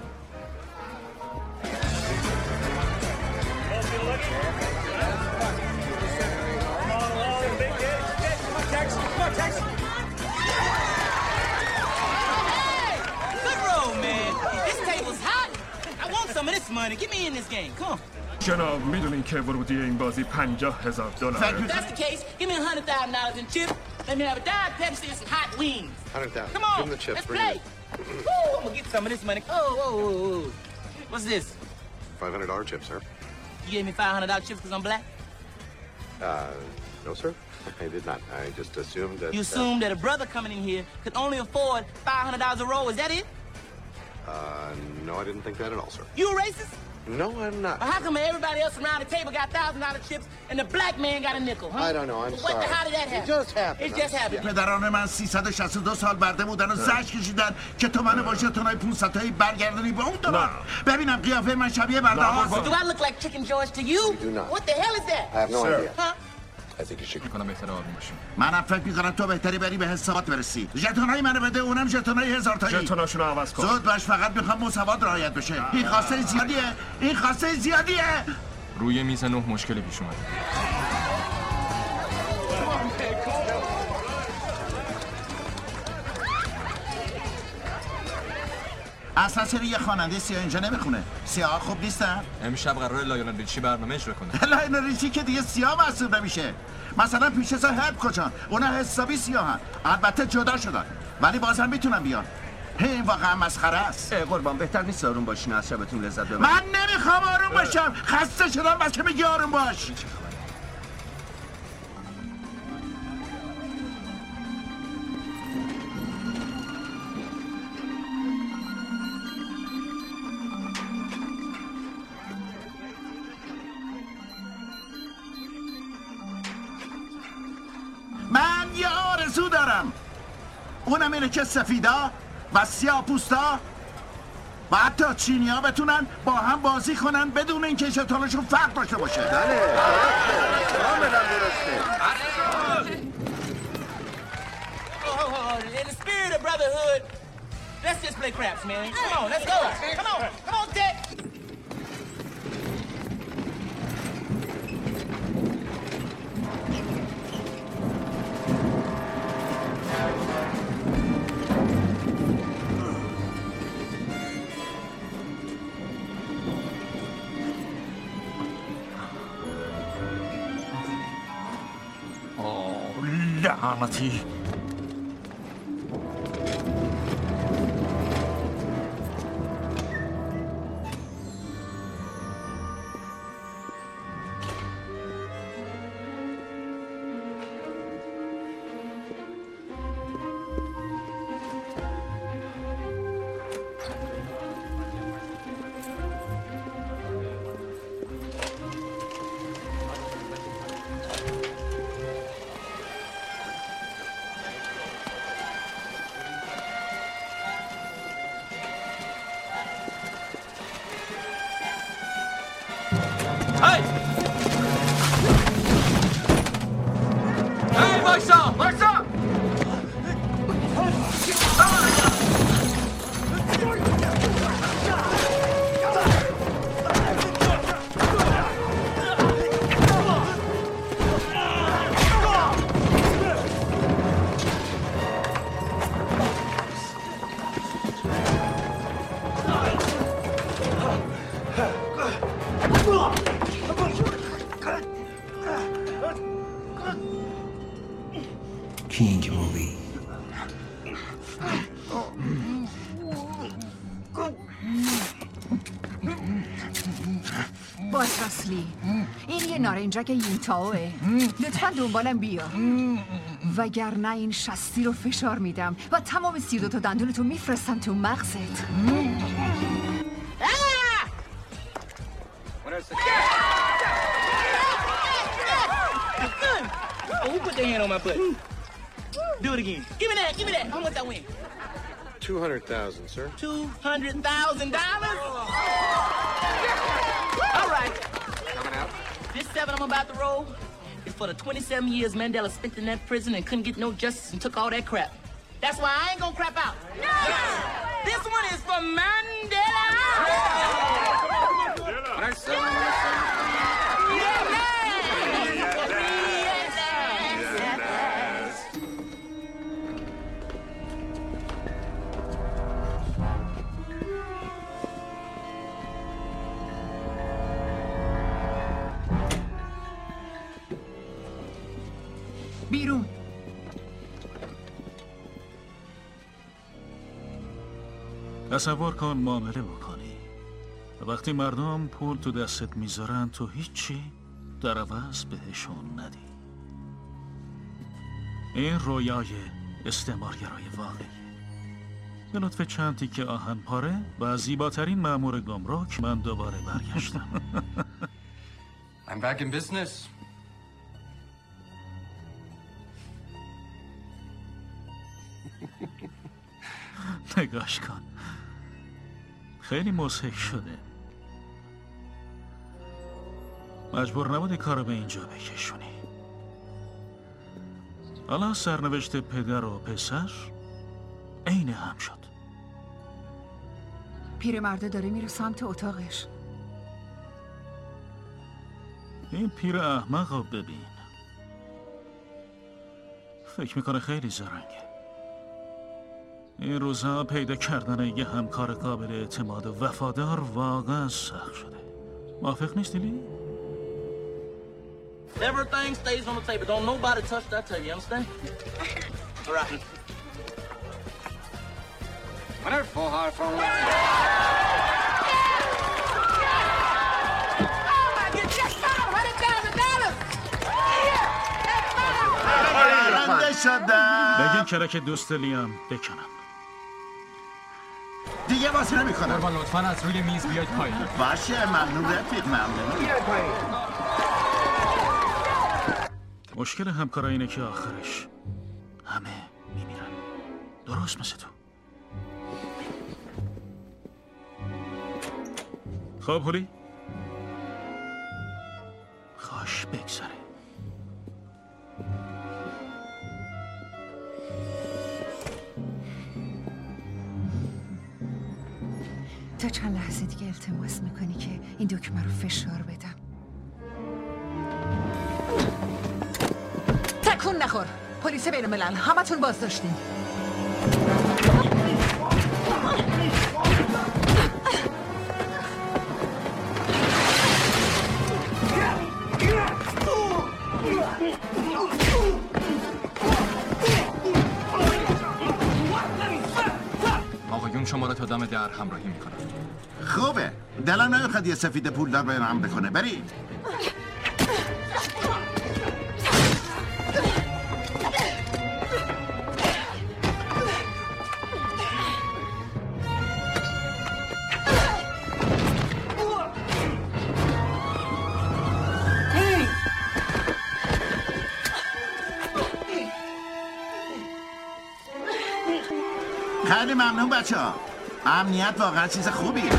Money. Get me in this game. Come on. جناب میدونین که ورودی این بازی پنجاه هزار دلاره. If that's the case, give me a hundred thousand dollars in chips. Let me have a Diet Pepsi and some hot wings. Hundred thousand. Come on. Give him the chips. Let's Bring play. it. Woo, I'm gonna get some of this money. Oh, whoa, whoa, whoa. What's this? Five hundred dollar chips, sir. You gave me five hundred dollar chips because I'm black? Uh, no, sir. I did not. I just assumed that. You assumed uh, that a brother coming in here could only afford five hundred dollars a roll. Is that it? Uh, no, I didn't think that at all, sir. You a racist? No, I'm not. Well, how come everybody else around the table got thousand dollar chips and the black man got a nickel? Huh? I don't know. I'm what, sorry. How did that happen? It just happened. It just happened. پدران من سیصد و شصت و دو سال برده بودن و زش کشیدن که تو منو با ژتونای پانصد تایی برگردونی به اون طرف. ببینم قیافه من شبیه برده هاست. Do I look like Chicken George to you? You do not. What the hell is that? I have no Sir. idea. Huh? I think you should. میکنم بهتره آروم باشیم. منم فکر میکنم تو بهتری بری به حسابات برسی. ژتونای منو بده اونم ژتونای هزار تایی. ژتوناشونو عوض کن. زود باش فقط میخوام مساوات رعایت بشه. این خواسته زیادیه. این خواسته زیادیه. روی میز نه مشکلی پیش اومده. اصلا چرا یه خواننده سیاه اینجا نمیخونه؟ سیاه خوب نیستن؟ امشب قرار لایونل ریچی برنامه اجرا کنه. لایونل ریچی که دیگه سیاه محسوب نمیشه. مثلا پیش از هرب کجان؟ اونا حسابی سیاهن. البته جدا شدن. ولی بازم میتونن بیان. این واقعا مسخره است. قربان بهتر نیست آروم باشین از شبتون لذت ببرید. من نمیخوام آروم باشم. خسته شدم بس که میگی آروم باش. من یه آرزو دارم. اونم اینه که سفیدا و سیاه پوستا و حتی چینی ها بتونن با هم بازی کنن بدون اینکه ژتونشون فرق داشته باشه. بله کاملا درسته. In the spirit of brotherhood, let's just play craps, man. Come on, let's go. Come on, come on, Dick. لعنتی. Hey! Hey, وایسا! وایسا! movie. باز راسلی این یه نارنجک یوتاوه لطفا دنبالم بیا وگرنه این شستی رو فشار میدم و تمام سی و دو تا دندونتو میفرستم تو مغزت. Oh, who put their hand on my butt? Do it again. Give me that. Give me that. How much I win? Two hundred thousand, sir. Two hundred thousand dollars. All right. Coming out. This seven I'm about to roll is for the twenty-seven years Mandela spent in that prison and couldn't get no justice and took all that crap. That's why I ain't gonna crap out. No! This one is for Mandela. Nice seven, nice seven. Yeah, man. بیرون. تصور کن معامله بکنی و وقتی مردم پول تو دستت میذارن تو هیچی در عوض بهشون ندی. این رویای استعمارگرای واقعی. به لطف چند تیکه آهن پاره و زیباترین مأمور گمرک من دوباره برگشتم. I'm back in business. نگاش کن خیلی مضحک شده. مجبور نبودی کارو به اینجا بکشونی. حالا سرنوشت پدر و پسر عین هم شد. پیرمرده داره میره سمت اتاقش. این پیر احمق رو ببین. فکر میکنه خیلی زرنگه. این روزها پیدا کردن یه همکار قابل اعتماد و وفادار واقعا سخت شده. موافق نیستی لی؟ Everything stays on the table. Don't nobody touch that table. You understand? All right. Wonderful, hard for one. برنده شدم. بگین کرک دوست لیم بکنم. دیگه بازی نمی کنم. قربان لطفاً از روی میز بیاید پایین. باشه ممنون رفیق ممنون. بیاید پایین. مشکل همکارا اینه که آخرش همه میمیرن. درست مثل تو. خب هولی؟ خوش بگذره. تا چند لحظه دیگه التماس میکنی که این دکمه رو فشار بدم. تکون نخور. پلیس بین الملل همتون بازداشتین. آقایون شما را تا دم در همراهی میکنم. خوبه. دلم نمیخواد یه سفید پولدار به من بکنه. برید. خیلی ممنون بچه ها. امنیت واقعا چیز خوبیه.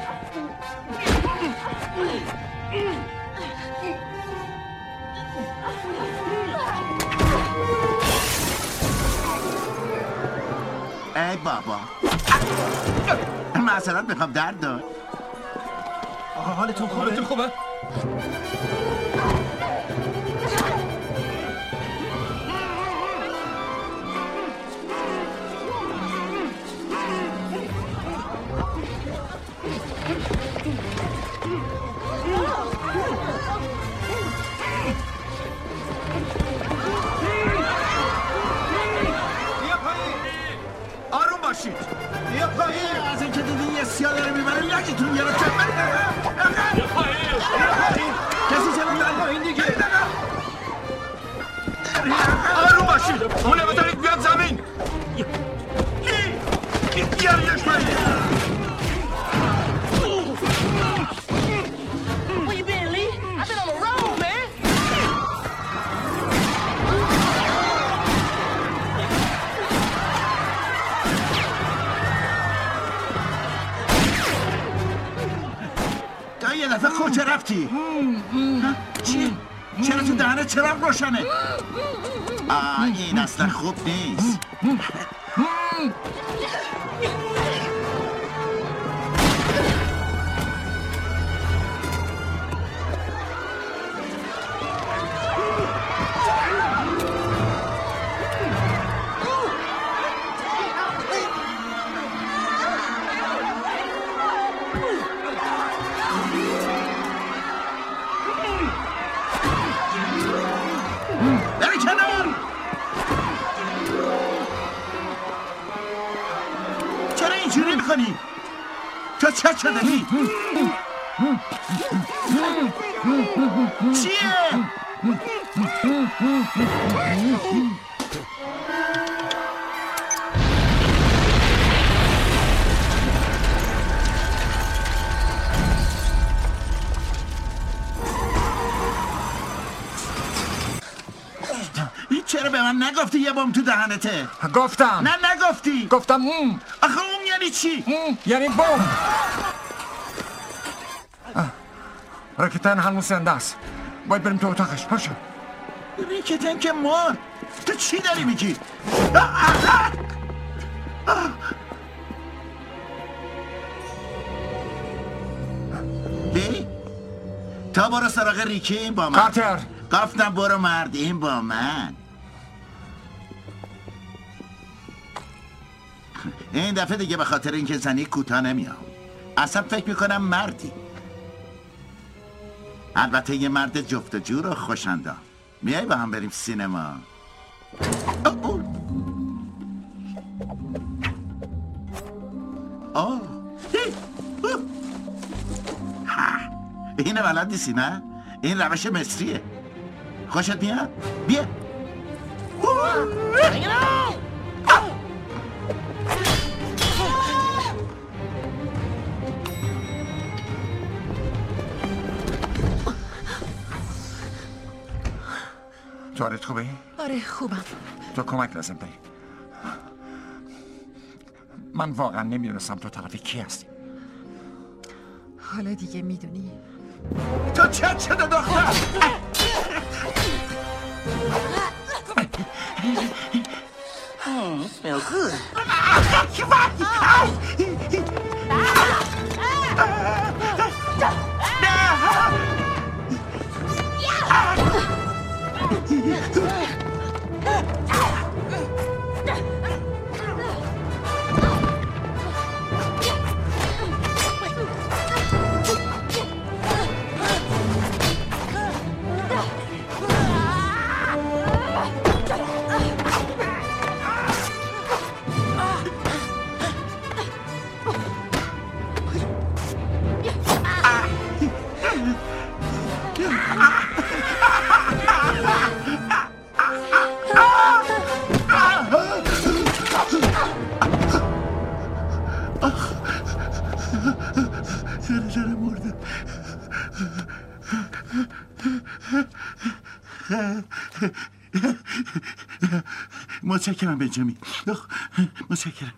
ای بابا معذرت میخوام درد داد. آقا حالتون خوبه؟ حالتون خوبه؟ که دیدین یه سیاه داره میبره لگتون گرفته. یه پایین کسی چرا در پایین دیگه؟ آروم باشید، اونه بذارید بیاد زمین. گریش کنید. Where you been, Lee? I've been on the road, man. تا یه دفعه کجا رفتی؟ چی؟ چرا تو دهنه چراغ روشنه؟ آه این اصلا خوب نیست. تو چه شده لی؟ چیه؟ چرا به من نگفتی یه بم تو دهنته؟ گفتم. نه نگفتی. گفتم اون. آخه اون یعنی چی؟ اون یعنی بم. ریکتن هنوز زنده است. باید بریم تو اتاقش. پاشو. ریکتن که مرد. تو چی داری میگی؟ لی؟ تا برو سراغ ریکی این با من. کارتر. گفتم برو مرد این با من. این دفعه دیگه به خاطر اینکه زنی کوتاه نمیام. اصلا فکر میکنم مردی. البته یه مرد جفت و جور و خوشندام. میای با هم بریم سینما؟ آه اینه بلد نیستی نه؟ این روش مصریه. خوشت میاد؟ بیا. تو حالت خوبه؟ آره خوبم. تو کمک لازم داری. من واقعا نمیدونستم تو طرف کی هستی. حالا دیگه میدونی. تو چه شده دختر؟ Hmm, smell good. متشکرم بنجامین. متشکرم.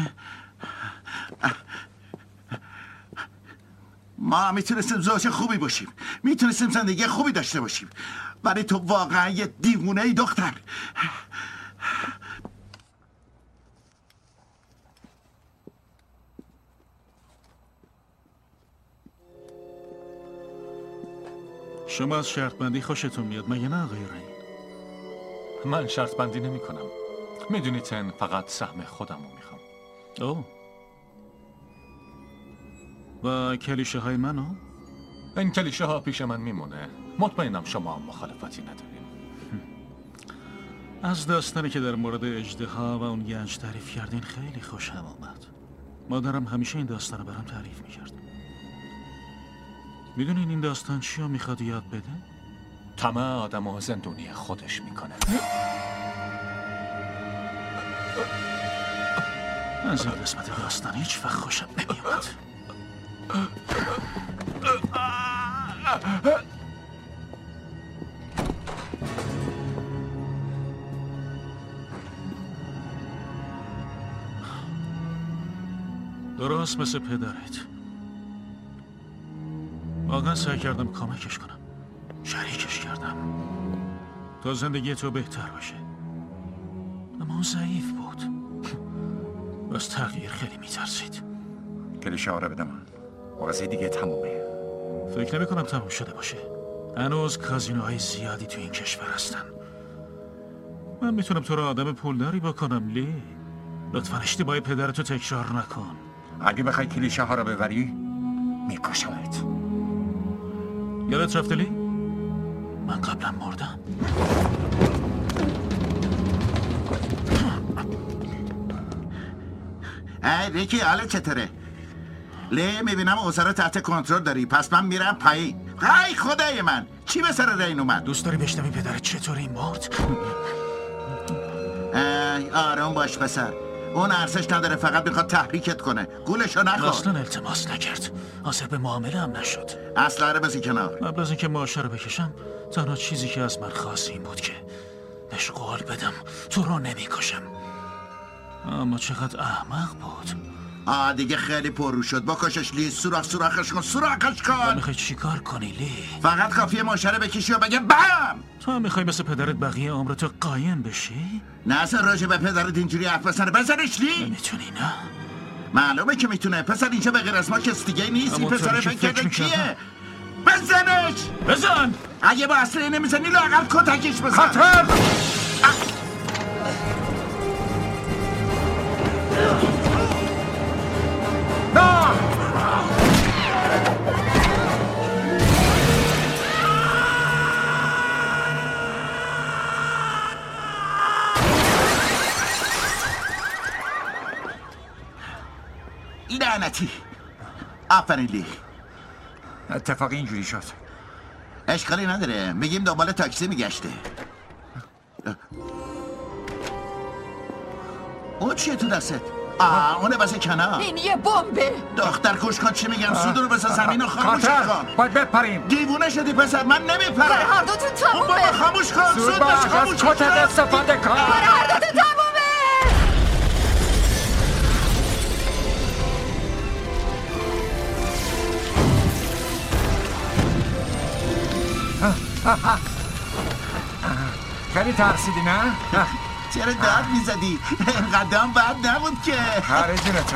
ما میتونستیم زوج خوبی باشیم. میتونستیم زندگی خوبی داشته باشیم. ولی تو واقعا یه دیوونه ای دختر. شما از شرط بندی خوشتون میاد مگه نه آقای رین؟ من شرط بندی نمی کنم. میدونی تن فقط سهم خودم رو میخوام. اوه و کلیشه های منو؟ این کلیشه ها پیش من میمونه. مطمئنم شما هم مخالفتی نداریم. از داستانی که در مورد اژدها و اون گنج تعریف کردین خیلی خوشم آمد. مادرم همیشه این داستان رو برام تعریف میکرد. میدونین این داستان چی رو میخواد یاد بده؟ طمع آدم و زندونی خودش میکنه. از این قسمت داستان هیچ وقت خوشم نمیومد. درست مثل پدرت. واقعا سعی کردم کمکش کنم، شریکش کردم تا زندگی تو بهتر باشه، اما اون ضعیف بود. از تغییر خیلی میترسید. کلیشه ها رو بده من. بازی دیگه تمومه. فکر نمی کنم تموم شده باشه. هنوز کازینوهای زیادی تو این کشور هستن. من میتونم تو رو آدم پولداری بکنم. لی لطفا اشتباه پدرتو تکرار نکن. اگه بخوای کلیشه ها رو ببری میکشمت. یادت رفته لی؟ من قبلا مردم. ای ریکی، حالت چطوره؟ لی میبینم اوضاع رو تحت کنترل داری، پس من میرم پایین. ای خدای من، چی به سر رین اومد؟ دوست داری بشنوی پدرت چطوری مرد؟ ای آروم باش پسر، اون ارزش نداره، فقط میخواد تحریکت کنه. گولشو نخور. اصلا التماس نکرد، حاضر به معامله هم نشد. اصلا رو بزی کنار. قبل از اینکه ماشه رو بکشم تنها چیزی که از من خواست این بود که بهش قول بدم تو رو نمیکشم. اما چقدر احمق بود. آه دیگه خیلی پررو شد. بکشش لی. سوراخ سوراخش کن. سوراخش کن. میخوای چی کار کنی لی؟ فقط کافیه ماشه رو بکشی و بگه بم. تو هم میخوای مثل پدرت بقیه عمرتو قایم بشی؟ نه اصلا راجع به پدرت اینجوری حرف بزنه. بزنش لی. نمیتونی نه؟ معلومه که میتونه. پسر اینجا به غیر از ما کس دیگه نیست. این پسر فکر کیه؟ بزنش. بزن. اگه با اصلی نمیزنی لااقل کتکش بزن. خاطر. لعنتی. آفرین لی. اتفاقی اینجوری شد. اشکالی نداره، میگیم دنبال تاکسی میگشته. اون چیه تو دستت؟ آه اونه بس کنار. این یه بمبه. دختر گوش کن چی میگم. سودو رو بس زمین و خاموش کن. باید بپریم. دیوونه شدی پسر، من نمیپرم. کار هر دوتون تمومه. اون بابا خاموش کن. زود باش خاموش کن. کتت استفاده کن. کار هر دوتون تمومه. خیلی ترسیدی نه؟ چرا داد میزدی؟ اینقدر بد نبود که. هره جونتون.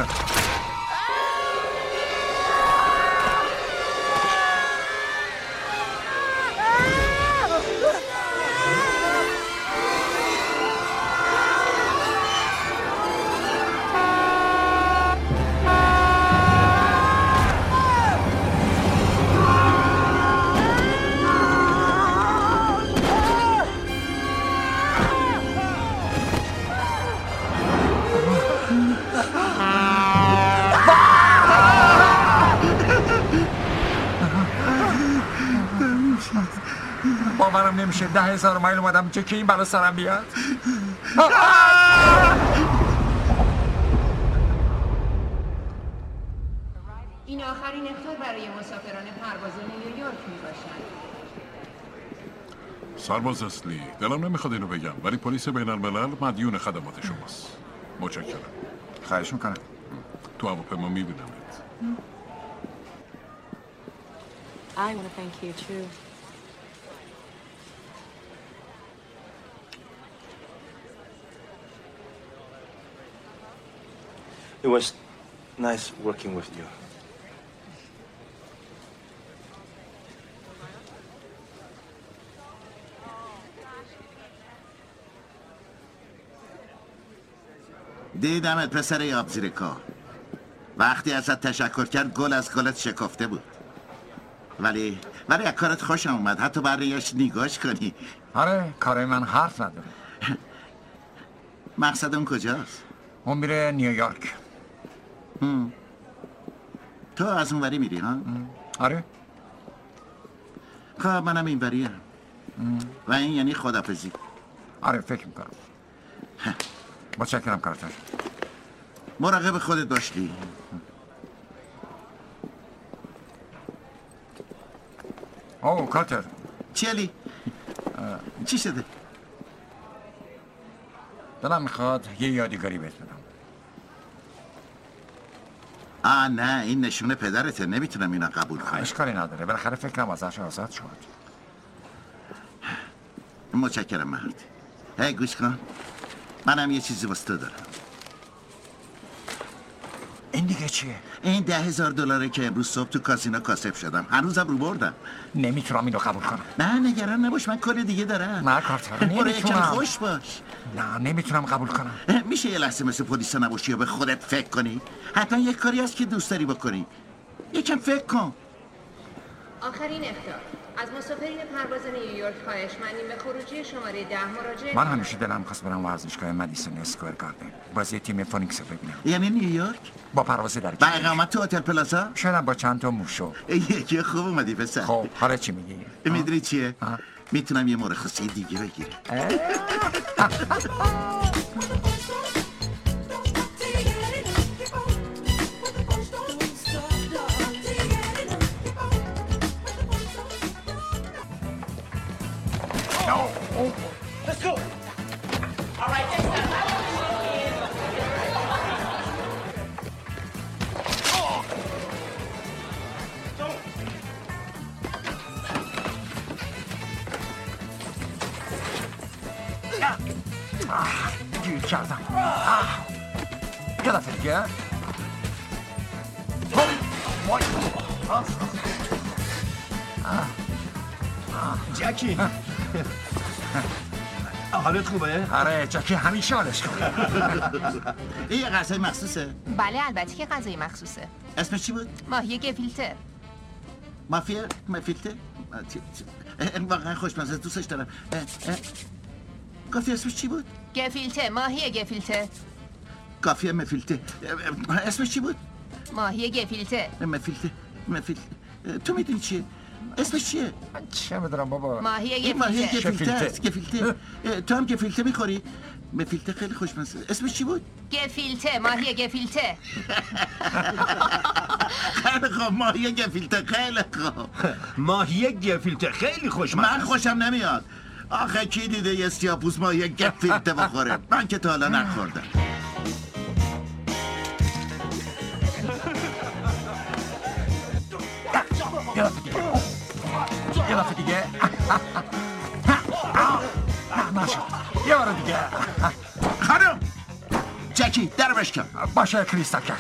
باورم نمیشه ده هزار مایل اومدم چه که این بلا سرم بیاد. این آخرین اختار برای مسافران پرواز نیویورک میباشد. سرباز اصلی دلم نمیخواد اینو بگم ولی پلیس بین الملل مدیون خدمات شماست. متشکرم. خواهش میکنم. تو هواپیما میبینمت. I want to thank you too. It was nice working with you. دیدمت پسر یاب زیر کار. وقتی ازت تشکر کرد گل از گلت شکفته بود. ولی ولی از کارت خوشم اومد. حتی برایش نگاش کنی. آره کار من حرف نداره. مقصد اون کجاست؟ اون میره نیویورک. هم. تو از اونوری میری ها؟ آره. خب منم اینوریم و این یعنی خدافزی. آره فکر میکنم. متشکرم کارتر. مراقب خودت باشی. اوه کارتر. چی علی؟ چی شده؟ دلم میخواد یه یادگاری بهت بدم. آه نه این نشونه پدرته، نمیتونم اینا قبول کنم. اشکالی نداره، بالاخره فکرم ازش آزاد شد. متشکرم مرد. هی گوش کن، منم یه چیزی واسه تو دارم. این دیگه چیه؟ این ده هزار دلاره که امروز صبح تو کاسینو کاسب شدم. هنوزم رو بردم. نمیتونم اینو قبول کنم. نه نگران نباش، من کلی دیگه دارم. نه کارتر برو یکم نمیتونم. خوش باش. نه نمیتونم قبول کنم. میشه یه لحظه مثل پلیس نباشی و به خودت فکر کنی؟ حتما یک کاری هست که دوست داری بکنی. یکم فکر کن. آخرین اخطار از مسافرین پرواز نیویورک خواهشمندیم به خروجی شماره ده مراجعه. من همیشه دلم خواست برم ورزشگاه مدیسون اسکوئر گاردن بازی تیم فونیکس رو ببینم. یعنی نیویورک؟ با پرواز در با اقامت تو هتل پلازا؟ شاید با چند تا موشو. یکی خوب اومدی پسر. خب حالا چی میگی؟ میدونی چیه؟ میتونم یه مرخصی دیگه بگیرم. Let's go. All right, next time. گیر کردم. یه دفعه دیگه. جکی حالت خوبه؟ آره جکی همیشه حالش خوبه. این یه غذای مخصوصه؟ بله البته که غذای مخصوصه. اسمش چی بود؟ ماهی گفیلته. مافیا مفیلته؟ واقعا خوشمزه دوستش دارم. گفتی اسمش چی بود؟ گفیلته، ماهی گفیلته. کافیه مفیلته. اسمش چی بود؟ ماهی گفیلته. مفیلته مفیلته. تو میدونی چیه؟ اسمش چیه؟ چه میدونم بابا. ماهی این ماهی گفیلته. گفیلته است. گفیلته. تو هم گفیلته میخوری؟ مفیلته خیلی خوشمزه. اسمش چی بود؟ گفیلته، ماهی گفیلته. خیلی خوب ماهی گفیلته خیلی خوب. ماهی گفیلته خیلی خوشمزه. من خوشم نمیاد. آخه کی دیده یه سیاپوس ماهی گفیلته بخوره؟ من که تا حالا نخوردم. یه دفعه دیگه. یه دفعه دیگه. نه نشد. یه بار دیگه. خانم جکی در بشکن. باشه کریستال کرد.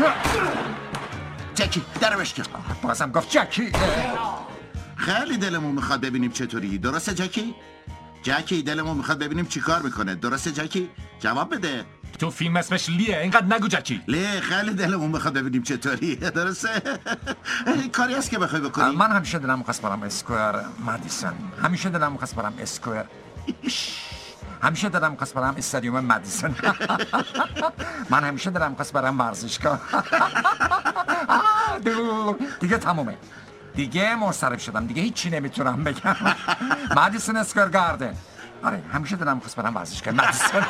جکی در بشکن. بازم گفت جکی. خیلی دلمون میخواد ببینیم چطوری. درسته جکی؟ جکی دلمون میخواد ببینیم چی کار میکنه. درسته جکی؟ جواب بده. تو فیلم اسمش لیه، اینقدر نگو جکی. لی خیلی دلمون میخواد ببینیم چطوری. درسته؟ کاری هست که بخوای بکنی؟ من همیشه دلم میخواست برم اسکوئر مدیسون. همیشه دلم میخواست برم اسکوئر. همیشه دلم میخواست برم استادیوم مدیسون. من همیشه دلم میخواست برم ورزشگاه. دیگه تمومه. دیگه منصرف شدم. دیگه هیچی نمیتونم بگم. مدیسون اسکوئر گاردن. آره همیشه دلم میخواست برم ورزشگاه مدیسون.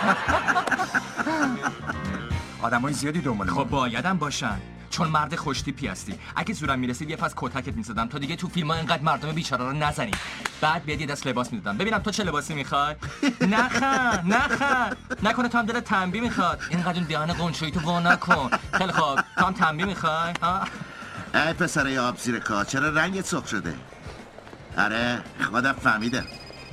آدمای زیادی دنبال خب بایدم باشن، چون مرد خوشتیپی هستی. اگه زورم میرسید یه پس کتکت میزدم تا دیگه تو فیلم‌ها اینقدر مردم بیچاره رو نزنی. بعد بیاد یه دست لباس میدادم ببینم تو چه لباسی میخوای. نخه نخه نکنه تو هم دلت تنبیه میخواد. اینقدر اون دهان قنچویی تو وا نکن. خیلی خوب تو هم تنبیه میخوای ها؟ ای پسره آب زیر کا چرا رنگت سرخ شده؟ آره خودم فهمیدم.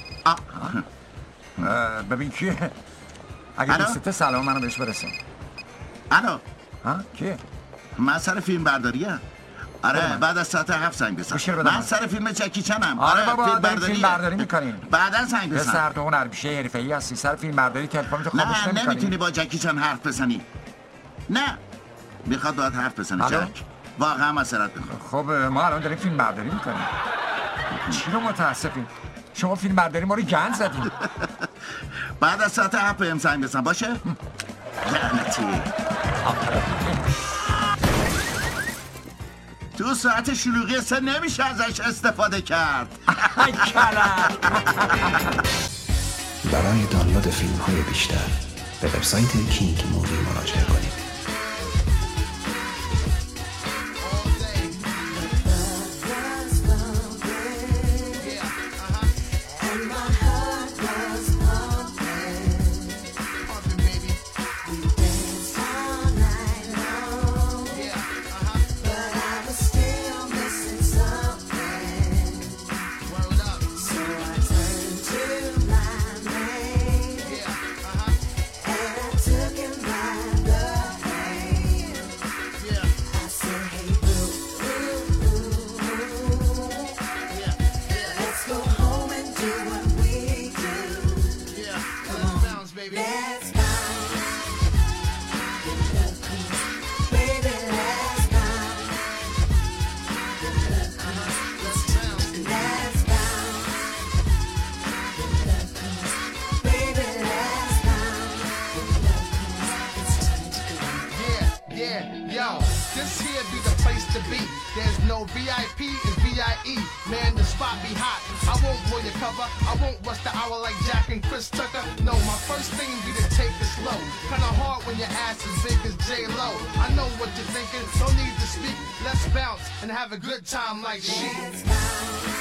ببین کیه؟ اگه دوستت سلام منو بهش برسون. الو ها کیه؟ من سر فیلم برداریه. آره بعد از ساعت هفت زنگ بزن. من سر فیلم جکی چنم. آره بابا فیلم برداری فیلم برداری میکنیم. بعدا زنگ بزن. سر تو اون هربیشه حرفه‌ای هستی. سر فیلم برداری تلفنتو خاموش نمی‌کنی. نه نمیتونی با جکی چن حرف بزنی. نه میخواد باید حرف بزنه جک. واقعا مسئلت میخواد. خب ما الان داریم فیلم برداری میکنیم. چی رو متاسفیم؟ شما فیلم برداری ما رو گند زدیم. بعد از ساعت هفت بهم زنگ بزن باشه؟ لعنتی. تو ساعت شلوغی اصلا نمیشه ازش استفاده کرد. برای دانلود فیلم های بیشتر به وبسایت کینگ مووی مراجعه کنید. This here be the place to be. There's no V I P, it's V I E. Man, the spot be hot. I won't blow your cover. I won't rush the hour like Jack and Chris Tucker. No, my first thing be to take it slow. Kinda hard when your ass is big as J-Lo. I know what you're thinking, no need to speak. Let's bounce and have a good time like she.